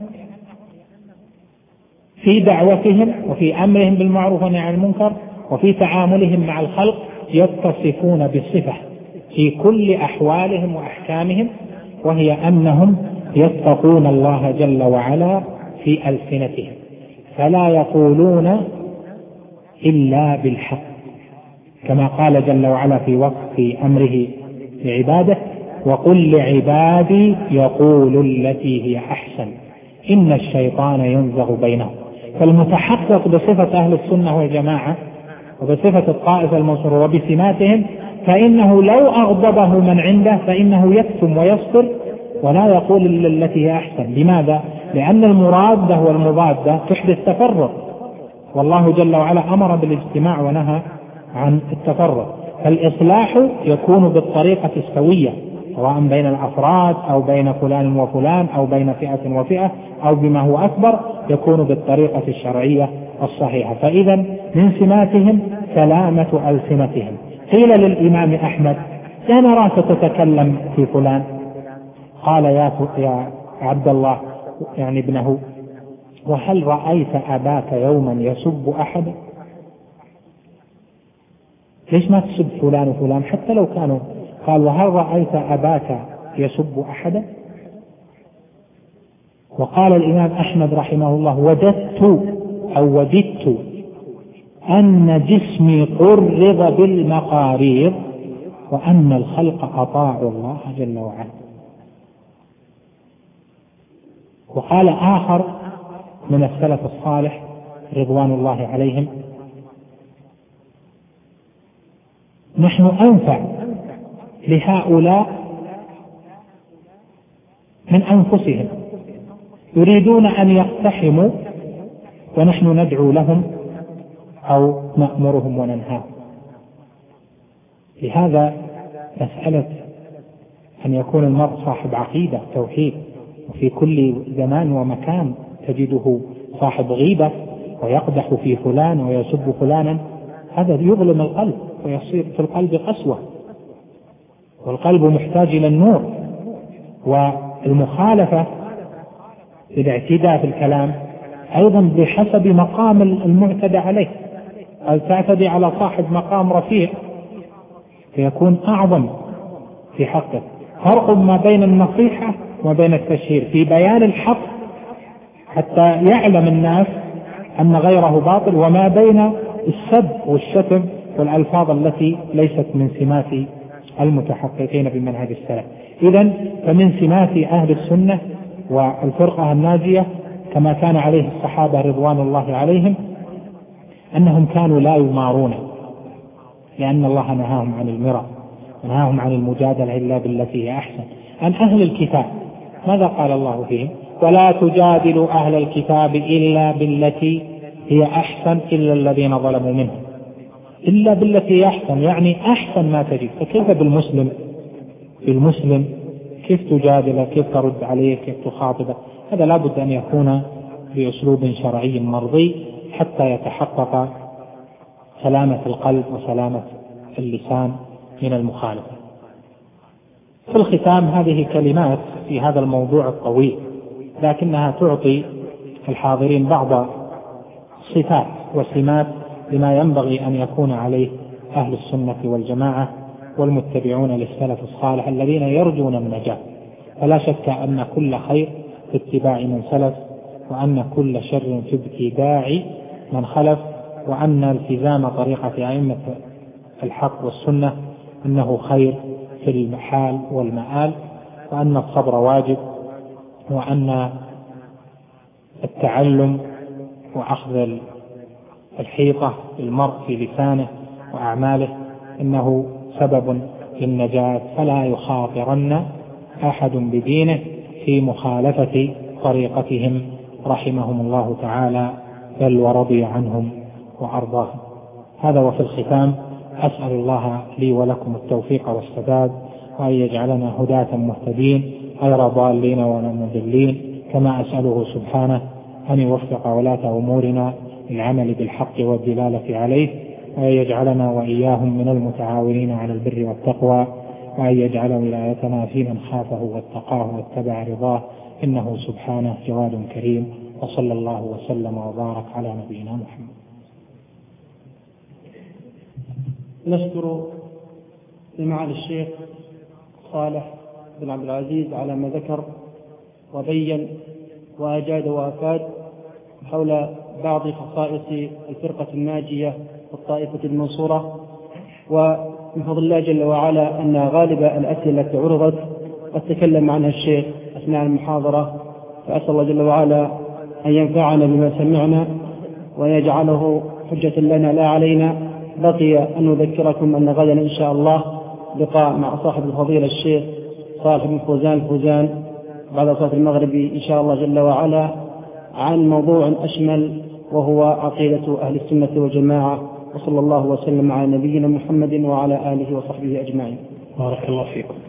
في دعوتهم وفي أمرهم بالمعروف والنهي عن المنكر وفي تعاملهم مع الخلق يتصفون بصفة في كل أحوالهم وأحكامهم، وهي أنهم يتقون الله جل وعلا في ألسنتهم، فلا يقولون إلا بالحق، كما قال جل وعلا في وقت في أمره لعباده وقل لعبادي يقولوا التي هي أحسن إن الشيطان ينزغ بينهم. فالمتحقق بصفة أهل السنة والجماعة وبصفة الطائفة المنصورة وبسماتهم، فإنه لو أغضبه من عنده فإنه يكتم ويصبر ولا يقول إلا التي هي أحسن. لماذا؟ لأن المرادة والمضادة تحدث تفرق، والله جل وعلا أمر بالاجتماع ونهى عن التفرق. فالإصلاح يكون بالطريقة السوية، سواء بين الأفراد أو بين فلان وفلان أو بين فئة وفئة أو بما هو أكبر، يكون بالطريقة الشرعية الصحيحة. فإذا من سماتهم سلامة ألسنتهم. قيل للإمام أحمد لا نراك تتكلم في فلان. قال يا يا عبد الله يعني ابنه: وهل رأيت أباك يوما يسب أحدا؟ ليش ما تسب فلان وفلان حتى لو كانوا؟ قال: وهل رأيت أباك يسب أحدا؟ وقال الإمام أحمد رحمه الله: وددت أو وددت أن جسمي قرض بالمقاريض وأن الخلق أطاعوا الله جل وعلا. وقال آخر من السلف الصالح رضوان الله عليهم: نحن أنفع لهؤلاء من أنفسهم، يريدون أن يقتحموا ونحن ندعو لهم أو نأمرهم وننهاهم. لهذا مسألة أن يكون المرء صاحب عقيدة توحيد، وفي كل زمان ومكان تجده صاحب غيبة ويقدح في فلان ويسب فلانا، هذا يظلم القلب ويصير في القلب قسوة، والقلب محتاج إلى النور. والمخالفة الاعتداء في الكلام أيضا بحسب مقام المعتدى عليه، أو تعتدي على صاحب مقام رفيع فيكون أعظم في حقه. فرق ما بين النصيحة وما بين التشهير في بيان الحق حتى يعلم الناس أن غيره باطل، وما بين السب والشتم والألفاظ التي ليست من سمات المتحققين بمنهج السلف. إذن فمن سمات أهل السنة والفرقة الناجية كما كان عليه الصحابة رضوان الله عليهم أنهم كانوا لا يمارون، لأن الله نهاهم عن المرى، نهاهم عن المجادلة إلا بالتي هي أحسن. عن أهل الكتاب ماذا قال الله فيهم؟ ولا تجادلوا أهل الكتاب إلا بالتي هي أحسن إلا الذين ظلموا منهم. إلا بالتي هي أحسن يعني أحسن ما تجد. فكيف بالمسلم؟ بالمسلم كيف تجادله؟ كيف ترد عليه؟ كيف تخاطبه؟ هذا لا بد أن يكون بأسلوب شرعي مرضي حتى يتحقق سلامة القلب وسلامة اللسان من المخالفة. في الختام هذه كلمات في هذا الموضوع الطويل، لكنها تعطي الحاضرين بعض صفات وسمات لما ينبغي أن يكون عليه أهل السنة والجماعة والمتبعون للسلف الصالح الذين يرجون النجاة. فلا شك أن كل خير في اتباع من سلف، وأن كل شر في ابتداع من خلف، وأن التزام طريقة أئمة الحق والسنة إنه خير في المحال والمآل، وأن الصبر واجب، وأن التعلم وأخذ الحيطة للمرء في لسانه وأعماله إنه سبب للنجاة. فلا يخاطرن أحد بدينه في مخالفة طريقتهم رحمهم الله تعالى، بل ورضي عنهم وأرضاهم. هذا. وفي الختام أسأل الله لي ولكم التوفيق والسداد، وأن يجعلنا هداة مهتدين غير ضالين ولا مضلين، كما أسأله سبحانه أن يوفق ولاة أمورنا للعمل بالحق والدلالة عليه، وأن يجعلنا وإياهم من المتعاونين على البر والتقوى، وأن يجعل ولايتنا في من خافه واتقاه واتبع رضاه، إنه سبحانه جواد كريم. وصلى الله وسلم وبارك على نبينا محمد. نشكر لمعالي الشيخ صالح بن عبد العزيز على ما ذكر وبين وأجاد وأفاد حول بعض خصائص الفرقة الناجية والطائفة المنصورة. ومن فضل الله جل وعلا أن غالب الأسئلة التي عرضت قد تكلم عنها الشيخ أثناء المحاضرة، فأسأل الله جل وعلا أن ينفعنا بما سمعنا وأن يجعله حجة لنا لا علينا. بقي أن نذكركم أن غدا إن شاء الله لقاء مع صاحب الفضيلة الشيخ صالح بن فوزان الفوزان بعد صلاة المغرب إن شاء الله جل وعلا عن موضوع أشمل وهو عقيدة أهل السنة والجماعة. وصلى الله وسلم على نبينا محمد وعلى آله وصحبه أجمعين. بارك الله فيكم.